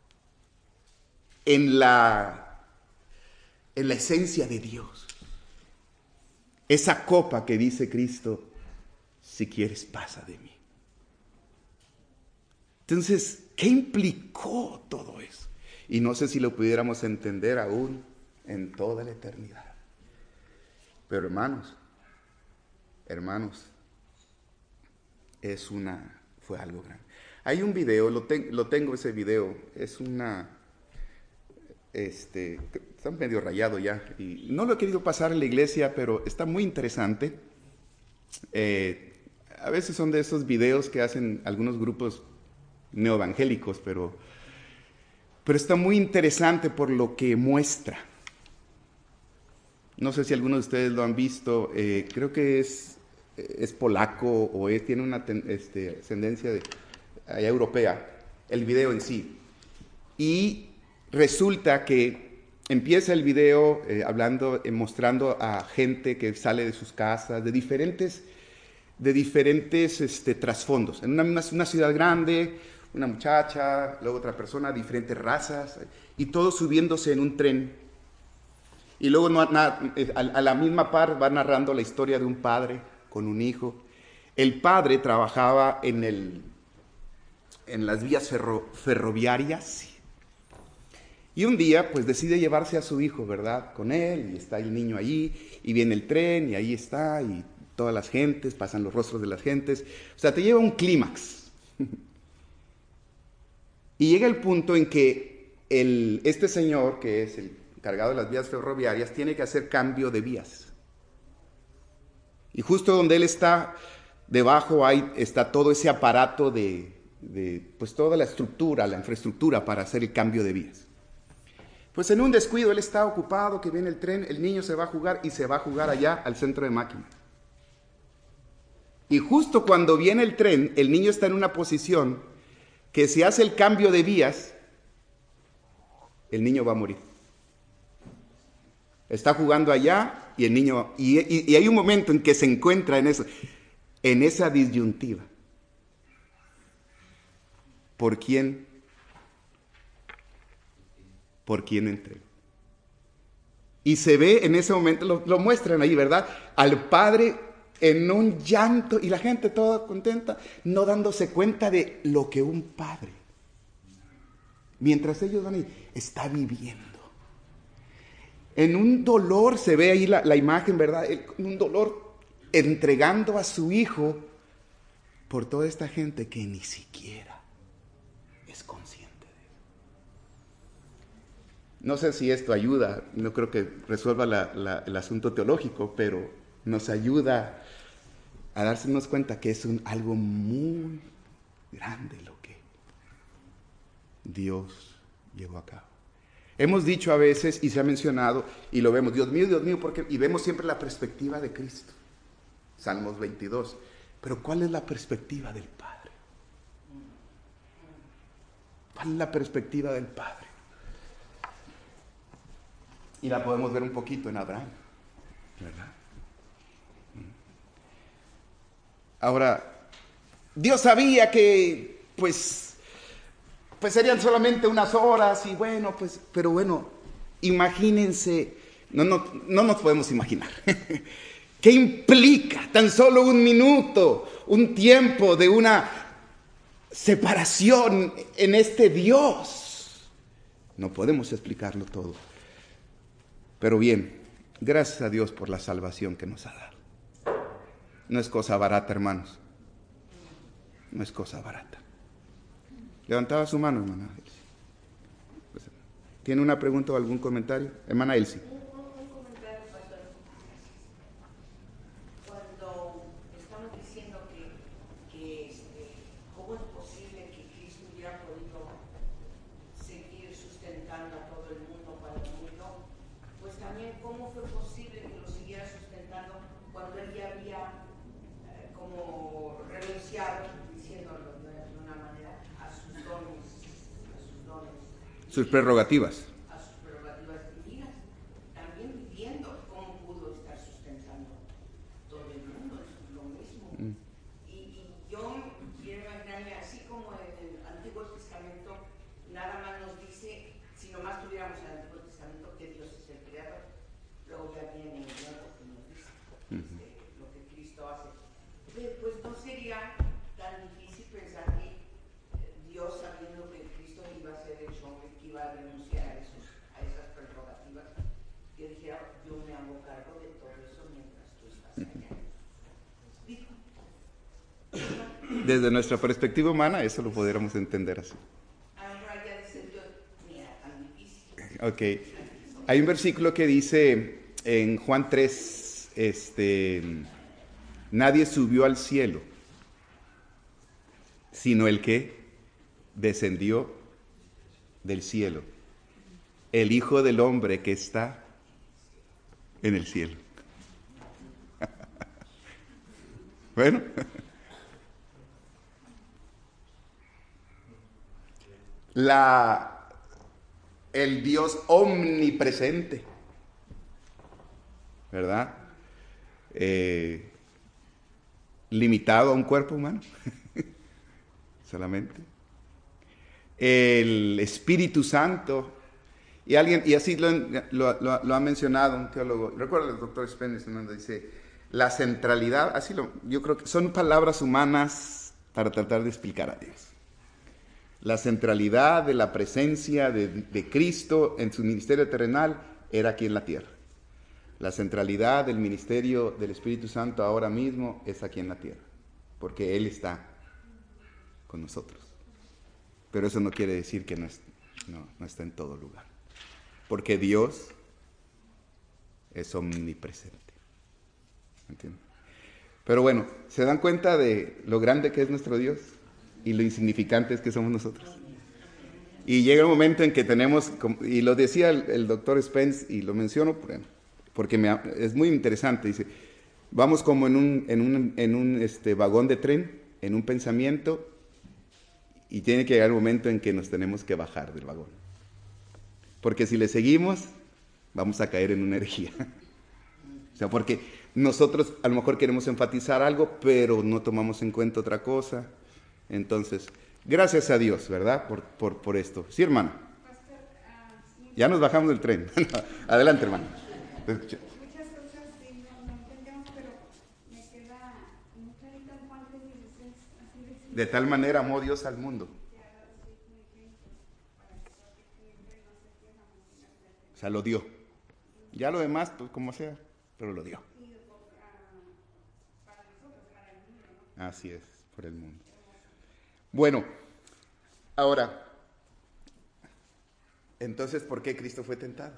en la, en la esencia de Dios. Esa copa que dice Cristo, si quieres pasa de mí. Entonces, ¿qué implicó todo eso? Y no sé si lo pudiéramos entender aún en toda la eternidad. Pero hermanos, hermanos, es una, fue algo grande. Hay un video, lo, ten, lo tengo ese video, es una, este, está medio rayado ya, y no lo he querido pasar en la iglesia, pero está muy interesante. Eh, a veces son de esos videos que hacen algunos grupos neoevangélicos, pero, pero está muy interesante por lo que muestra. No sé si algunos de ustedes lo han visto, eh, creo que es, es polaco o es, tiene una ten, este, ascendencia de, allá europea, el video en sí. Y resulta que empieza el video eh, hablando, eh, mostrando a gente que sale de sus casas, de diferentes, de diferentes este, trasfondos. En una, una, una ciudad grande, una muchacha, luego otra persona, diferentes razas, y todos subiéndose en un tren. Y luego no, na, a, a la misma par va narrando la historia de un padre con un hijo. El padre trabajaba en, el, en las vías ferro, ferroviarias y un día pues decide llevarse a su hijo, ¿verdad? Con él, y está el niño allí, y viene el tren, y ahí está, y todas las gentes, pasan los rostros de las gentes. O sea, te lleva a un clímax. Y llega el punto en que el, este señor, que es el encargado de las vías ferroviarias, tiene que hacer cambio de vías. Y justo donde él está, debajo hay, está todo ese aparato de, de, pues toda la estructura, la infraestructura para hacer el cambio de vías. Pues en un descuido él está ocupado, que viene el tren, el niño se va a jugar y se va a jugar allá al centro de máquina. Y justo cuando viene el tren, el niño está en una posición que si hace el cambio de vías, el niño va a morir. Está jugando allá y el niño, y, y, y hay un momento en que se encuentra en eso, en esa disyuntiva. ¿Por quién? ¿Por quién entrego? Y se ve en ese momento, lo, lo muestran ahí, ¿verdad? Al padre en un llanto y la gente toda contenta, no dándose cuenta de lo que un padre, mientras ellos van ahí, está viviendo. En un dolor se ve ahí la, la imagen, ¿verdad? En un dolor entregando a su hijo por toda esta gente que ni siquiera es consciente de él. No sé si esto ayuda, no creo que resuelva la, la, el asunto teológico, pero nos ayuda a darnos cuenta que es un, algo muy grande lo que Dios llevó a cabo. Hemos dicho a veces, y se ha mencionado, y lo vemos, Dios mío, Dios mío, porque, y vemos siempre la perspectiva de Cristo. Salmos veintidós. Pero ¿cuál es la perspectiva del Padre? ¿Cuál es la perspectiva del Padre? Y la podemos ver un poquito en Abraham, ¿verdad? Ahora, Dios sabía que, pues, pues serían solamente unas horas y bueno, pues, pero bueno, imagínense, no, no, no nos podemos imaginar. ¿Qué implica tan solo un minuto, un tiempo de una separación en este Dios? No podemos explicarlo todo. Pero bien, gracias a Dios por la salvación que nos ha dado. No es cosa barata, hermanos. No es cosa barata. Levantaba su mano, hermana Elsie. ¿Tiene una pregunta o algún comentario? Hermana Elsie. Un, un comentario, pastor. Cuando estamos diciendo que, que este, ¿cómo es posible que Cristo hubiera podido seguir sustentando a todo el mundo cuando murió? Pues también, ¿cómo fue posible que lo siguiera sustentando cuando él ya había eh, como renunciado, diciéndolo de una manera, a sus dones, a sus dones sus prerrogativas. A sus prerrogativas divinas. También viviendo cómo pudo estar sustentando todo el mundo, es lo mismo. Mm. Y, y yo quiero imaginarme, así como en el Antiguo Testamento, nada más nos dice, si nomás tuviéramos el Antiguo Testamento, que Dios es el creador. Luego ya viene el Nuevo que nos dice uh-huh. este, lo que Cristo hace. Pues no sería tan difícil pensar que Dios, sabiendo que Cristo iba a ser el hombre, que iba a renunciar a, esos, a esas prerrogativas, que dijera, yo me hago cargo de todo eso mientras tú estás allá. Dijo. Desde nuestra perspectiva humana, eso lo pudiéramos entender así. Ahora ya dice Dios, mira, tan difícil. Ok. Hay un versículo que dice en Juan tres, este, nadie subió al cielo, sino el que descendió del cielo, el Hijo del Hombre que está en el cielo. Bueno, la, el Dios omnipresente, ¿verdad? Eh, limitado a un cuerpo humano, solamente. El Espíritu Santo, y alguien, y así lo, lo, lo, lo ha mencionado un teólogo, recuerdo el doctor Spencer, donde dice, la centralidad, así lo, yo creo que son palabras humanas para tratar de explicar a Dios. La centralidad de la presencia de, de Cristo en su ministerio terrenal era aquí en la tierra. La centralidad del ministerio del Espíritu Santo ahora mismo es aquí en la tierra, porque Él está con nosotros. Pero eso no quiere decir que no, es, no, no está en todo lugar, porque Dios es omnipresente. ¿Entienden? Pero bueno, ¿se dan cuenta de lo grande que es nuestro Dios y lo insignificantes que somos nosotros? Y llega un momento en que tenemos, y lo decía el, el doctor Spence, y lo menciono porque me, es muy interesante, dice, vamos como en un, en un, en un este, vagón de tren, en un pensamiento, y tiene que llegar el momento en que nos tenemos que bajar del vagón. Porque si le seguimos, vamos a caer en una herejía. O sea, porque nosotros a lo mejor queremos enfatizar algo, pero no tomamos en cuenta otra cosa. Entonces, gracias a Dios, ¿verdad? Por, por, por esto. Sí, hermano. Ya nos bajamos del tren. Adelante, hermano. Muchas cosas sí, no, no entendemos, pero me queda muy clarito en Juan tres dieciséis, así de De tal manera amó Dios al mundo. O sea, lo dio. Ya lo demás, pues como sea, pero lo dio. Así es, por el mundo. Bueno, ahora, entonces, ¿por qué Cristo fue tentado?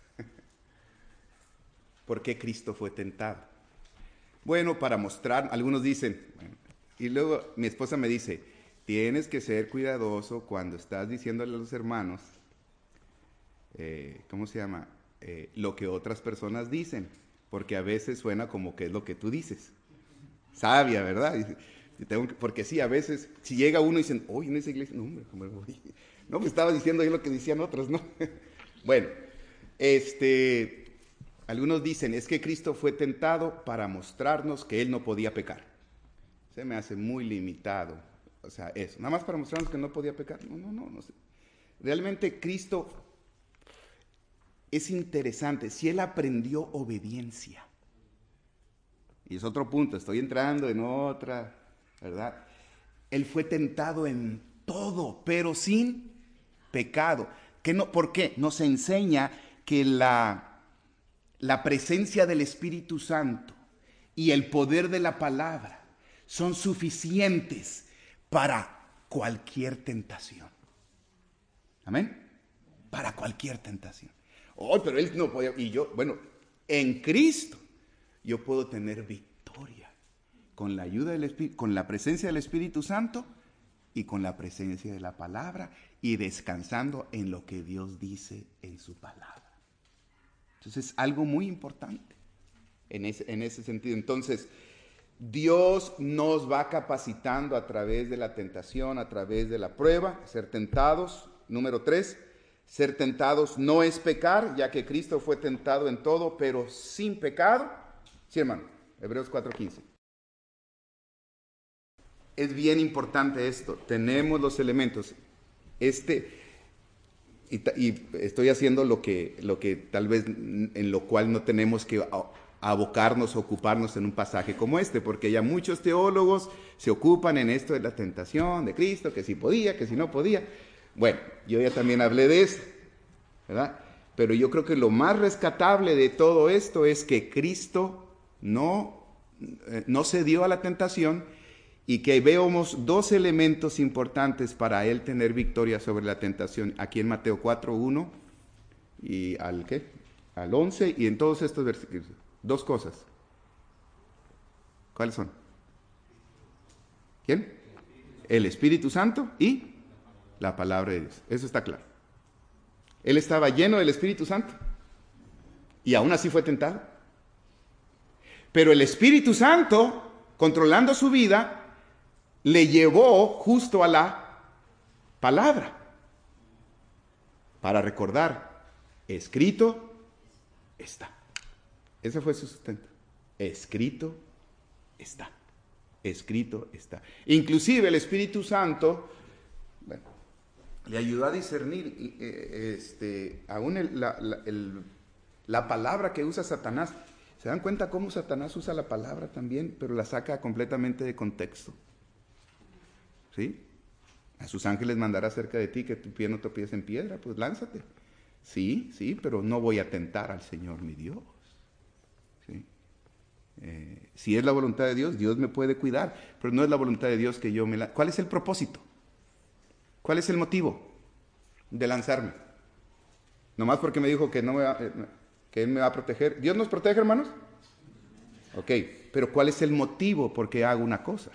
¿Por qué Cristo fue tentado? Bueno, para mostrar, algunos dicen, y luego mi esposa me dice, tienes que ser cuidadoso cuando estás diciéndole a los hermanos, eh, ¿cómo se llama? Eh, lo que otras personas dicen, porque a veces suena como que es lo que tú dices. Sabia, ¿verdad? Y tengo que, porque sí, a veces, si llega uno y dicen, oye, en esa iglesia, no, hombre, no me estaba diciendo yo lo que decían otros, ¿no? Bueno, este, algunos dicen, es que Cristo fue tentado para mostrarnos que Él no podía pecar. Se me hace muy limitado, o sea, eso, nada más para mostrarnos que no podía pecar. No, no, no, no sé. Realmente Cristo es interesante, si Él aprendió obediencia. Y es otro punto, estoy entrando en otra, ¿verdad? Él fue tentado en todo, pero sin pecado. ¿Qué no, ¿Por qué? Nos enseña que la, la presencia del Espíritu Santo y el poder de la palabra son suficientes para cualquier tentación. ¿Amén? Para cualquier tentación. Oh, pero él no podía, y yo, bueno, en Cristo yo puedo tener victoria con la ayuda del Espíritu, con la presencia del Espíritu Santo y con la presencia de la palabra y descansando en lo que Dios dice en su palabra. Entonces, algo muy importante en ese, en ese sentido. Entonces, Dios nos va capacitando a través de la tentación, a través de la prueba, a ser tentados. Número tres, Ser tentados no es pecar, ya que Cristo fue tentado en todo, pero sin pecado. Sí, hermano, Hebreos cuatro quince. Es bien importante esto, tenemos los elementos. Este, y, y estoy haciendo lo que, lo que tal vez en lo cual no tenemos que abocarnos, ocuparnos en un pasaje como este, porque ya muchos teólogos se ocupan en esto de la tentación de Cristo, que si podía, que si no podía. Bueno, yo ya también hablé de eso, ¿verdad? Pero yo creo que lo más rescatable de todo esto es que Cristo no, eh, no cedió a la tentación y que vemos dos elementos importantes para Él tener victoria sobre la tentación. Aquí en Mateo cuatro, uno y al, ¿qué? al once y en todos estos versículos. Dos cosas. ¿Cuáles son? ¿Quién? El Espíritu Santo y la palabra de Dios. Eso está claro. Él estaba lleno del Espíritu Santo y aún así fue tentado. Pero el Espíritu Santo, controlando su vida, le llevó justo a la palabra para recordar, escrito está. Ese fue su sustento. Escrito está. Escrito está. Inclusive el Espíritu Santo, bueno, le ayudó a discernir eh, este, aún el, la, la, el, la palabra que usa Satanás. ¿Se dan cuenta cómo Satanás usa la palabra también, pero la saca completamente de contexto? ¿Sí? A sus ángeles mandará cerca de ti que tu pie no tropiece en piedra, pues lánzate. Sí, sí, pero no voy a tentar al Señor mi Dios. ¿Sí? Eh, si es la voluntad de Dios, Dios me puede cuidar, pero no es la voluntad de Dios que yo me la... ¿Cuál es el propósito? ¿Cuál es el motivo de lanzarme? Nomás porque me dijo que, no me va, eh, que Él me va a proteger. ¿Dios nos protege, hermanos? Ok, pero ¿cuál es el motivo por qué hago una cosa?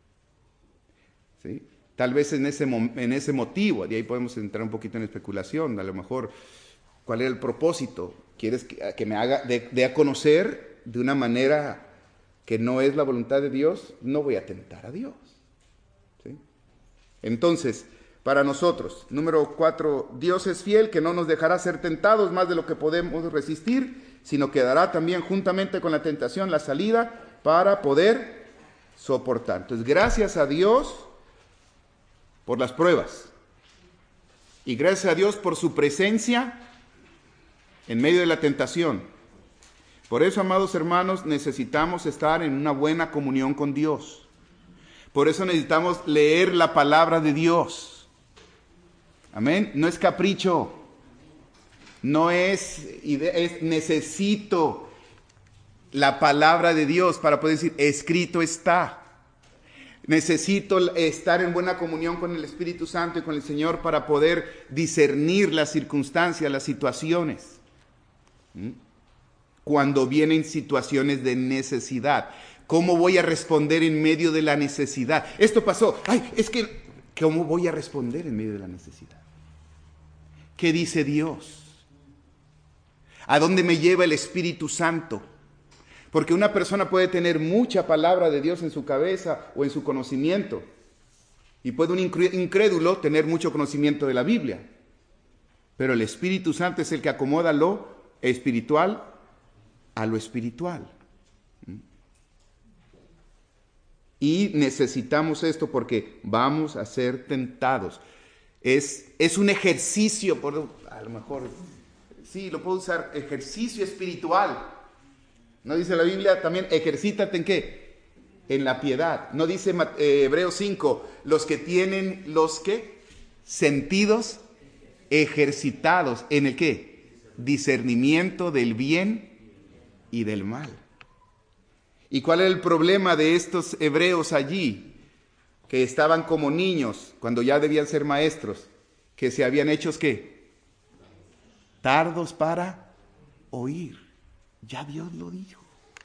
¿Sí? Tal vez en ese, en ese motivo, de ahí podemos entrar un poquito en especulación, a lo mejor, ¿cuál era el propósito? ¿Quieres que, que me haga, de, de a conocer de una manera que no es la voluntad de Dios? No voy a tentar a Dios. ¿Sí? Entonces, para nosotros, número cuatro, Dios es fiel, que no nos dejará ser tentados más de lo que podemos resistir, sino que dará también juntamente con la tentación la salida para poder soportar. Entonces, gracias a Dios por las pruebas y gracias a Dios por su presencia en medio de la tentación. Por eso, amados hermanos, necesitamos estar en una buena comunión con Dios. Por eso necesitamos leer la palabra de Dios. Amén. No es capricho, no es, es necesito la palabra de Dios para poder decir, escrito está. Necesito estar en buena comunión con el Espíritu Santo y con el Señor para poder discernir las circunstancias, las situaciones. ¿Mm? Cuando vienen situaciones de necesidad, ¿cómo voy a responder en medio de la necesidad? Esto pasó. Ay, es que, ¿cómo voy a responder en medio de la necesidad? ¿Qué dice Dios? ¿A dónde me lleva el Espíritu Santo? Porque una persona puede tener mucha palabra de Dios en su cabeza o en su conocimiento. Y puede un incrédulo tener mucho conocimiento de la Biblia. Pero el Espíritu Santo es el que acomoda lo espiritual a lo espiritual. Y necesitamos esto porque vamos a ser tentados. Es, es un ejercicio, por, a lo mejor, sí, lo puedo usar, ejercicio espiritual. ¿No dice la Biblia también, ejercítate en qué? En la piedad. ¿No dice eh, Hebreos cinco, los que tienen los qué? Sentidos ejercitados. ¿En el qué? Discernimiento del bien y del mal. ¿Y cuál era el problema de estos hebreos allí? Que estaban como niños, cuando ya debían ser maestros, que se habían hecho ¿qué? Tardos para oír. Ya Dios lo dijo.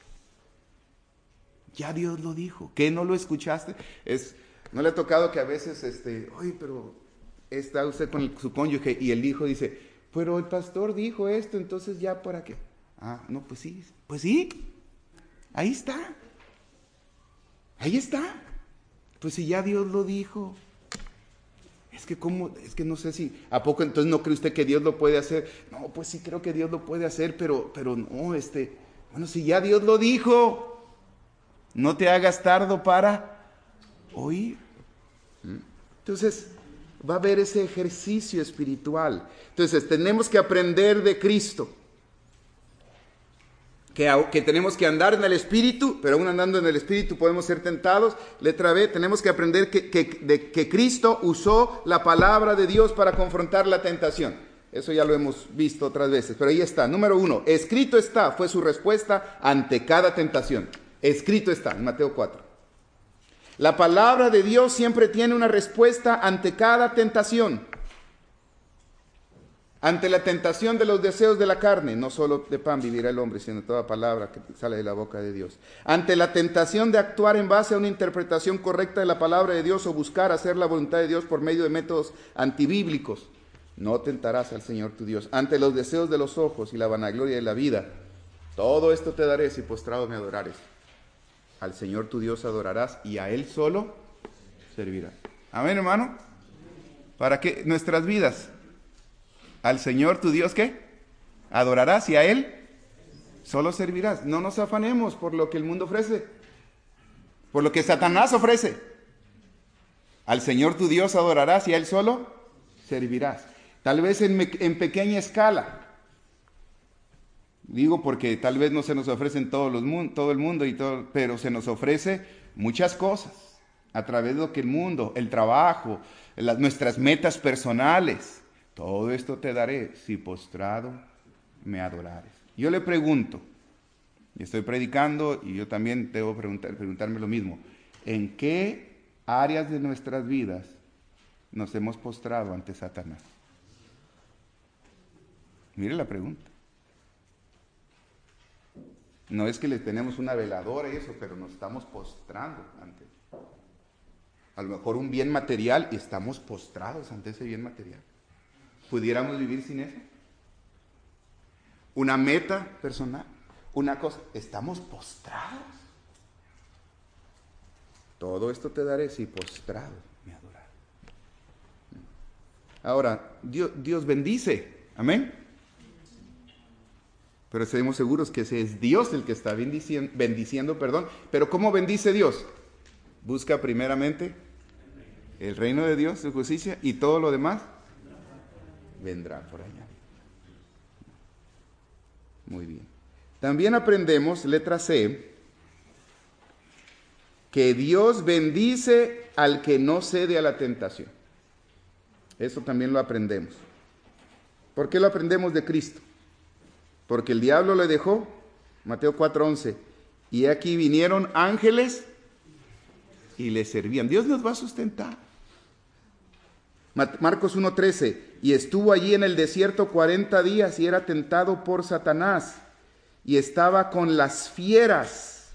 Ya Dios lo dijo. ¿Qué no lo escuchaste? Es, ¿no le ha tocado que a veces, este, oye, pero está usted con el, su cónyuge y el hijo dice, pero el pastor dijo esto, entonces ya para qué? Ah, no, pues sí, pues sí. Ahí está. Ahí está. Pues si ya Dios lo dijo. Es que cómo, es que no sé si, ¿a poco entonces no cree usted que Dios lo puede hacer? No, pues sí creo que Dios lo puede hacer, pero, pero no, este, bueno, si ya Dios lo dijo, no te hagas tardo para oír. Entonces, va a haber ese ejercicio espiritual. Entonces, tenemos que aprender de Cristo. Que, que tenemos que andar en el Espíritu, pero aún andando en el Espíritu podemos ser tentados. Letra B, tenemos que aprender que, que, de, que Cristo usó la palabra de Dios para confrontar la tentación. Eso ya lo hemos visto otras veces, pero ahí está. Número uno, escrito está, fue su respuesta ante cada tentación. Escrito está, en Mateo cuatro. La palabra de Dios siempre tiene una respuesta ante cada tentación. Ante la tentación de los deseos de la carne, no solo de pan vivirá el hombre, sino de toda palabra que sale de la boca de Dios. Ante la tentación de actuar en base a una interpretación correcta de la palabra de Dios o buscar hacer la voluntad de Dios por medio de métodos antibíblicos, no tentarás al Señor tu Dios. Ante los deseos de los ojos y la vanagloria de la vida, todo esto te daré si postrado me adorares. Al Señor tu Dios adorarás y a Él solo servirás. Amén, hermano. Para que nuestras vidas, al Señor tu Dios, ¿qué? Adorarás y a Él solo servirás. No nos afanemos por lo que el mundo ofrece, por lo que Satanás ofrece. Al Señor tu Dios adorarás y a Él solo servirás. Tal vez en, en pequeña escala. Digo porque tal vez no se nos ofrecen todos los, todo el mundo, y todo, pero se nos ofrece muchas cosas a través de lo que el mundo, el trabajo, las, nuestras metas personales. Todo esto te daré si postrado me adorares. Yo le pregunto, y estoy predicando y yo también debo preguntar, preguntarme lo mismo, ¿en qué áreas de nuestras vidas nos hemos postrado ante Satanás? Mire la pregunta. No es que le tenemos una veladora y eso, pero nos estamos postrando ante él. A lo mejor un bien material y estamos postrados ante ese bien material. ¿Pudiéramos vivir sin eso? Una meta personal, una cosa, estamos postrados. Todo esto te daré si postrado me adorar. Ahora, Dios, Dios bendice, amén. Pero estemos seguros que ese es Dios el que está bendiciendo, bendiciendo, perdón. Pero ¿cómo bendice Dios? Busca primeramente el reino de Dios, su justicia, y todo lo demás vendrá por allá. Muy bien. También aprendemos, letra C, que Dios bendice al que no cede a la tentación. Eso también lo aprendemos. ¿Por qué lo aprendemos de Cristo? Porque el diablo le dejó, Mateo cuatro once, y aquí vinieron ángeles y le servían. Dios nos va a sustentar. Marcos uno trece, y estuvo allí en el desierto cuarenta días y era tentado por Satanás y estaba con las fieras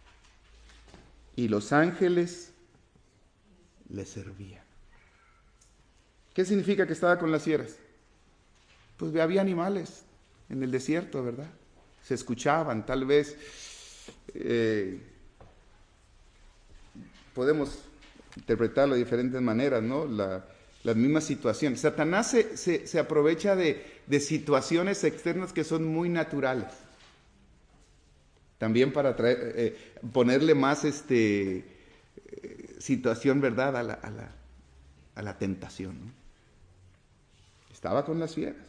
y los ángeles le servían. ¿Qué significa que estaba con las fieras? Pues había animales en el desierto, ¿verdad? Se escuchaban, tal vez eh, podemos interpretarlo de diferentes maneras, ¿no? La, las mismas situaciones. Satanás se, se, se aprovecha de, de situaciones externas que son muy naturales. También para traer, eh, ponerle más este, eh, situación, ¿verdad? A la, a la, a la tentación, ¿no? Estaba con las fieras,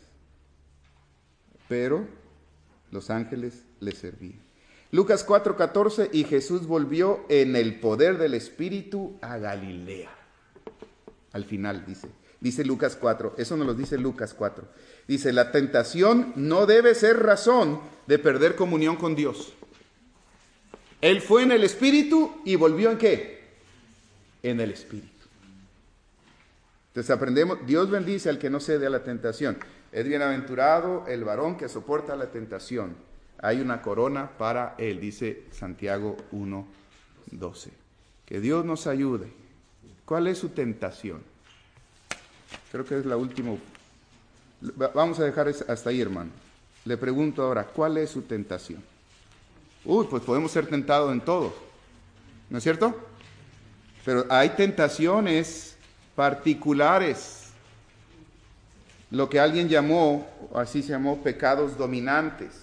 pero los ángeles le servían. Lucas cuatro catorce, y Jesús volvió en el poder del Espíritu a Galilea. Al final dice, dice Lucas cuatro, eso nos lo dice Lucas cuatro. Dice, la tentación no debe ser razón de perder comunión con Dios. Él fue en el Espíritu y volvió ¿en qué? En el Espíritu. Entonces aprendemos, Dios bendice al que no cede a la tentación. Es bienaventurado el varón que soporta la tentación. Hay una corona para él, dice Santiago uno doce. Que Dios nos ayude. ¿Cuál es su tentación? Creo que es la última. Vamos a dejar hasta ahí, hermano. Le pregunto ahora, ¿cuál es su tentación? Uy, pues podemos ser tentados en todo, ¿no es cierto? Pero hay tentaciones particulares, lo que alguien llamó, así se llamó, pecados dominantes,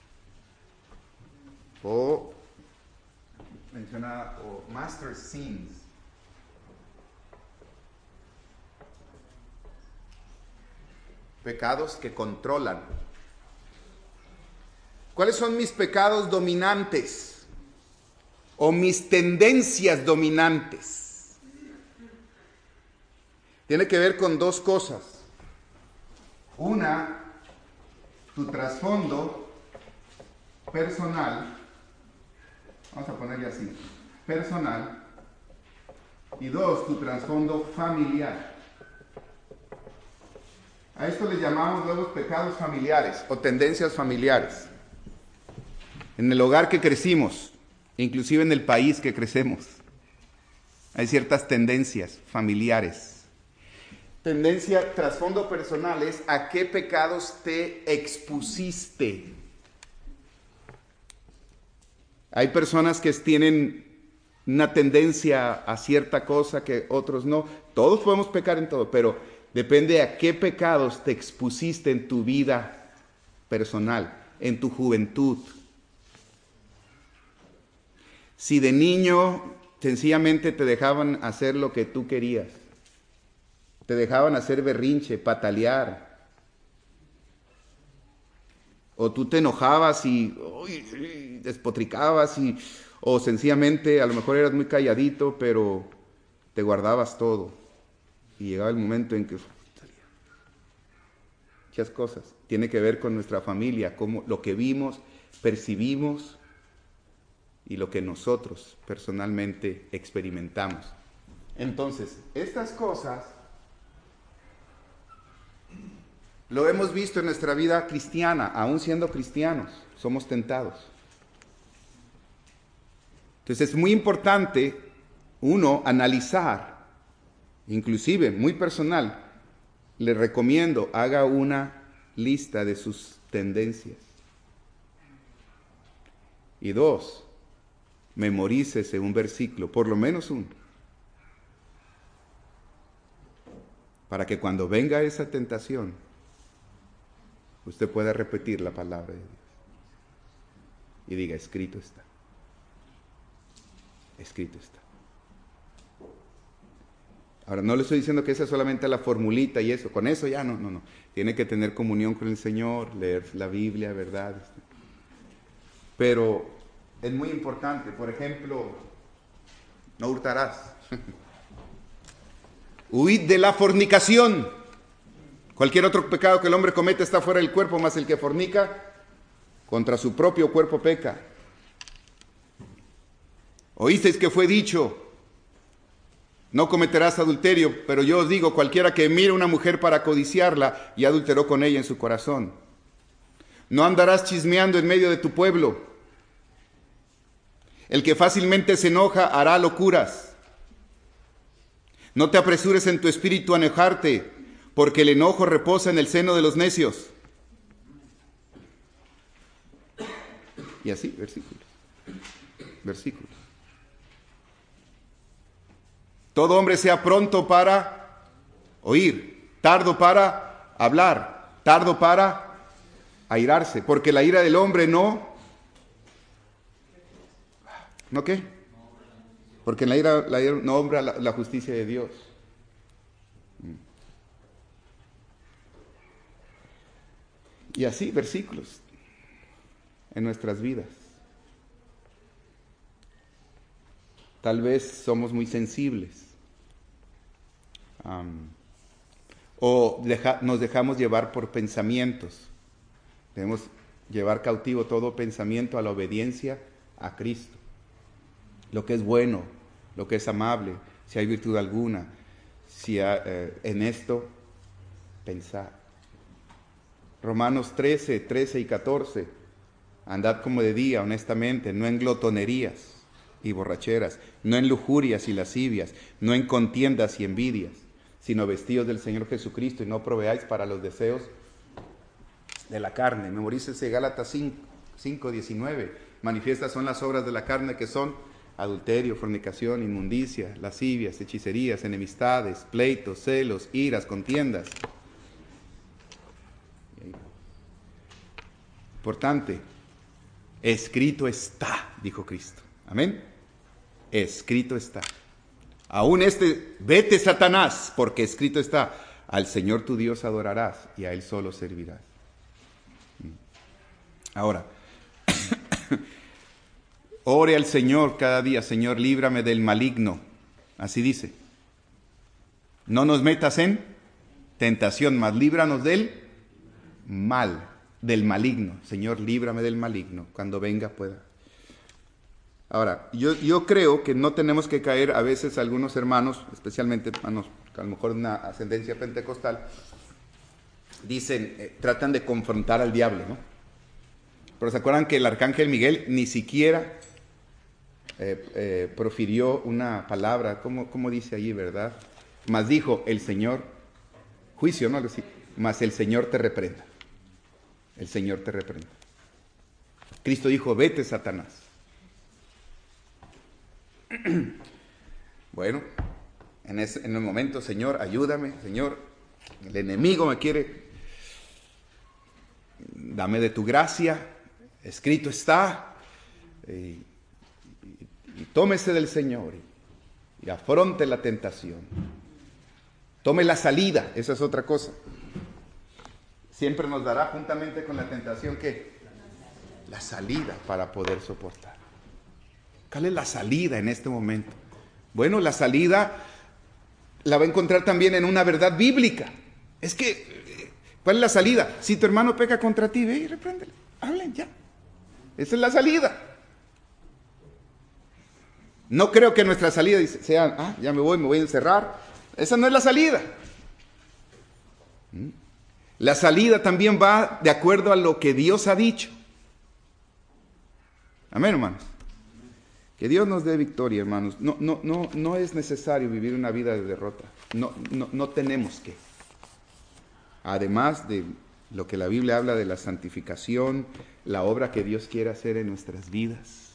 o mencionaba, o master sins. Pecados que controlan. ¿Cuáles son mis pecados dominantes? O mis tendencias dominantes. Tiene que ver con dos cosas. Una, tu trasfondo personal. Vamos a ponerle así. Personal. Y dos, tu trasfondo familiar. A esto le llamamos luego pecados familiares o tendencias familiares. En el hogar que crecimos, inclusive en el país que crecemos, hay ciertas tendencias familiares. Tendencia, trasfondo personal es a qué pecados te expusiste. Hay personas que tienen una tendencia a cierta cosa que otros no. Todos podemos pecar en todo, pero depende a qué pecados te expusiste en tu vida personal, en tu juventud. Si de niño sencillamente te dejaban hacer lo que tú querías, te dejaban hacer berrinche, patalear, o tú te enojabas y uy, despotricabas, y, o sencillamente a lo mejor eras muy calladito, pero te guardabas todo, y llegaba el momento en que salía. Muchas cosas. Tiene que ver con nuestra familia, como lo que vimos, percibimos, y lo que nosotros personalmente experimentamos. Entonces, estas cosas lo hemos visto en nuestra vida cristiana, aún siendo cristianos, somos tentados. Entonces es muy importante, uno, analizar, inclusive muy personal, le recomiendo, haga una lista de sus tendencias. Y dos, memorícese un versículo, por lo menos uno, para que cuando venga esa tentación, usted pueda repetir la palabra de Dios y diga, escrito está, escrito está. Ahora, no le estoy diciendo que esa es solamente la formulita y eso, con eso ya no, no, no. Tiene que tener comunión con el Señor, leer la Biblia, ¿verdad? Pero es muy importante, por ejemplo, no hurtarás. Huid de la fornicación. Cualquier otro pecado que el hombre comete está fuera del cuerpo, mas el que fornica contra su propio cuerpo peca. Oísteis que fue dicho, no cometerás adulterio, pero yo os digo, cualquiera que mire a una mujer para codiciarla, y adulteró con ella en su corazón. No andarás chismeando en medio de tu pueblo. El que fácilmente se enoja hará locuras. No te apresures en tu espíritu a enojarte, porque el enojo reposa en el seno de los necios. Y así, versículos. Versículos. Todo hombre sea pronto para oír, tardo para hablar, tardo para airarse, porque la ira del hombre no... ¿No qué? Porque en la ira, la ira no obra la, la justicia de Dios. Y así, versículos en nuestras vidas. Tal vez somos muy sensibles. Um, o deja, nos dejamos llevar por pensamientos. Debemos llevar cautivo todo pensamiento a la obediencia a Cristo. Lo que es bueno, lo que es amable, si hay virtud alguna, si hay, eh, en esto pensar. Romanos trece, trece y catorce. Andad como de día, honestamente, no en glotonerías y borracheras, no en lujurias y lascivias, no en contiendas y envidias, sino vestidos del Señor Jesucristo, y no proveáis para los deseos de la carne. Memorícese Gálatas cinco, diecinueve. Manifiestas son las obras de la carne, que son adulterio, fornicación, inmundicia, lascivias, hechicerías, enemistades, pleitos, celos, iras, contiendas. Importante, escrito está, dijo Cristo. Amén. Escrito está. Aún este, vete Satanás, porque escrito está, al Señor tu Dios adorarás y a Él solo servirás. Ahora, ore al Señor cada día, Señor, líbrame del maligno. Así dice. No nos metas en tentación, mas líbranos del mal, del maligno. Señor, líbrame del maligno, cuando venga pueda. Ahora, yo, yo creo que no tenemos que caer a veces algunos hermanos, especialmente hermanos a lo mejor de una ascendencia pentecostal, dicen, eh, tratan de confrontar al diablo, ¿no? Pero se acuerdan que el arcángel Miguel ni siquiera eh, eh, profirió una palabra, ¿cómo, cómo dice allí, verdad? Mas dijo el Señor, juicio, ¿no? Mas el Señor te reprenda. El Señor te reprenda. Cristo dijo, vete Satanás. Bueno, en, ese, en el momento, Señor, ayúdame, Señor, el enemigo me quiere, dame de tu gracia, escrito está, y, y, y tómese del Señor, y, y afronte la tentación, tome la salida, esa es otra cosa, siempre nos dará juntamente con la tentación que la salida para poder soportar. ¿Cuál es la salida en este momento? Bueno, la salida la va a encontrar también en una verdad bíblica. Es que, ¿cuál es la salida? Si tu hermano peca contra ti, ve y repréndele. Hablen ya. Esa es la salida. No creo que nuestra salida sea, ah, ya me voy, me voy a encerrar. Esa no es la salida. La salida también va de acuerdo a lo que Dios ha dicho. Amén, hermanos. Que Dios nos dé victoria, hermanos. No, no, no, no es necesario vivir una vida de derrota. No, no, no tenemos que. Además de lo que la Biblia habla de la santificación, la obra que Dios quiere hacer en nuestras vidas.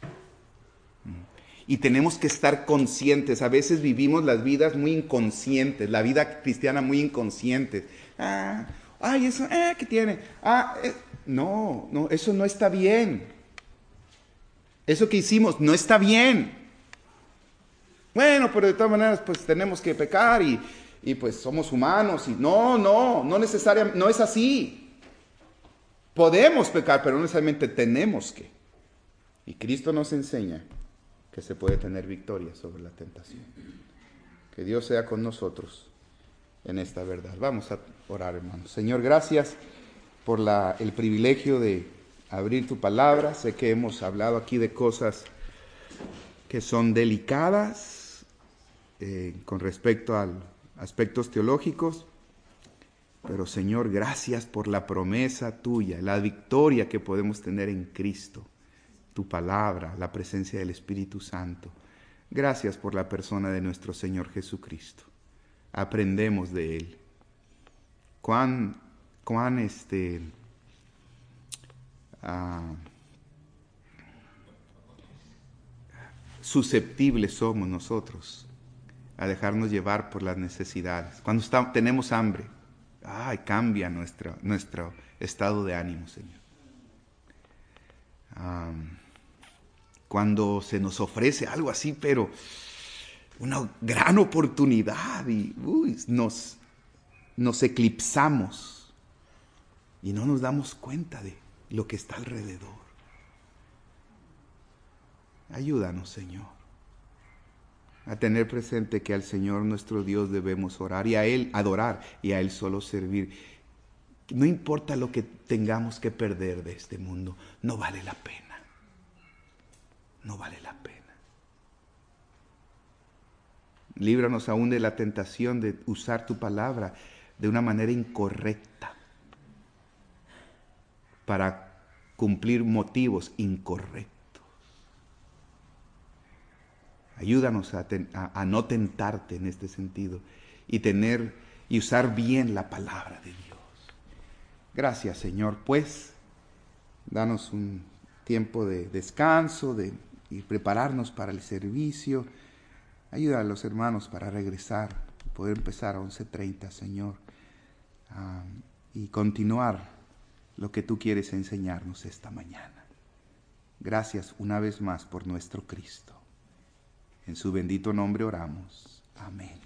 Y tenemos que estar conscientes. A veces vivimos las vidas muy inconscientes, la vida cristiana muy inconsciente. Ah, ay, eso, eh, ¿qué tiene? Ah, eh. No, no, eso no está bien. Eso que hicimos no está bien. Bueno, pero de todas maneras, pues tenemos que pecar y, y pues somos humanos. Y no, no, no necesariamente, no es así. Podemos pecar, pero no necesariamente tenemos que. Y Cristo nos enseña que se puede tener victoria sobre la tentación. Que Dios sea con nosotros en esta verdad. Vamos a orar, hermanos. Señor, gracias por la, el privilegio de abrir tu palabra. Sé que hemos hablado aquí de cosas que son delicadas eh, con respecto a aspectos teológicos, pero Señor, gracias por la promesa tuya, la victoria que podemos tener en Cristo, tu palabra, la presencia del Espíritu Santo. Gracias por la persona de nuestro Señor Jesucristo. Aprendemos de Él. Cuán, cuán este... Uh, susceptibles somos nosotros a dejarnos llevar por las necesidades. Cuando está, tenemos hambre, ay, cambia nuestro, nuestro estado de ánimo, Señor. Um, cuando se nos ofrece algo así, pero una gran oportunidad y uy, nos, nos eclipsamos y no nos damos cuenta de lo que está alrededor. Ayúdanos, Señor, a tener presente que al Señor nuestro Dios debemos orar y a Él adorar y a Él solo servir. No importa lo que tengamos que perder de este mundo, no vale la pena. No vale la pena. Líbranos aún de la tentación de usar tu palabra de una manera incorrecta, para cumplir motivos incorrectos. Ayúdanos a, ten, a, a no tentarte en este sentido y tener y usar bien la palabra de Dios. Gracias, Señor, pues danos un tiempo de descanso, de y prepararnos para el servicio. Ayuda a los hermanos para regresar, poder empezar a once treinta, Señor, um, y continuar lo que tú quieres enseñarnos esta mañana. Gracias una vez más por nuestro Cristo. En su bendito nombre oramos. Amén.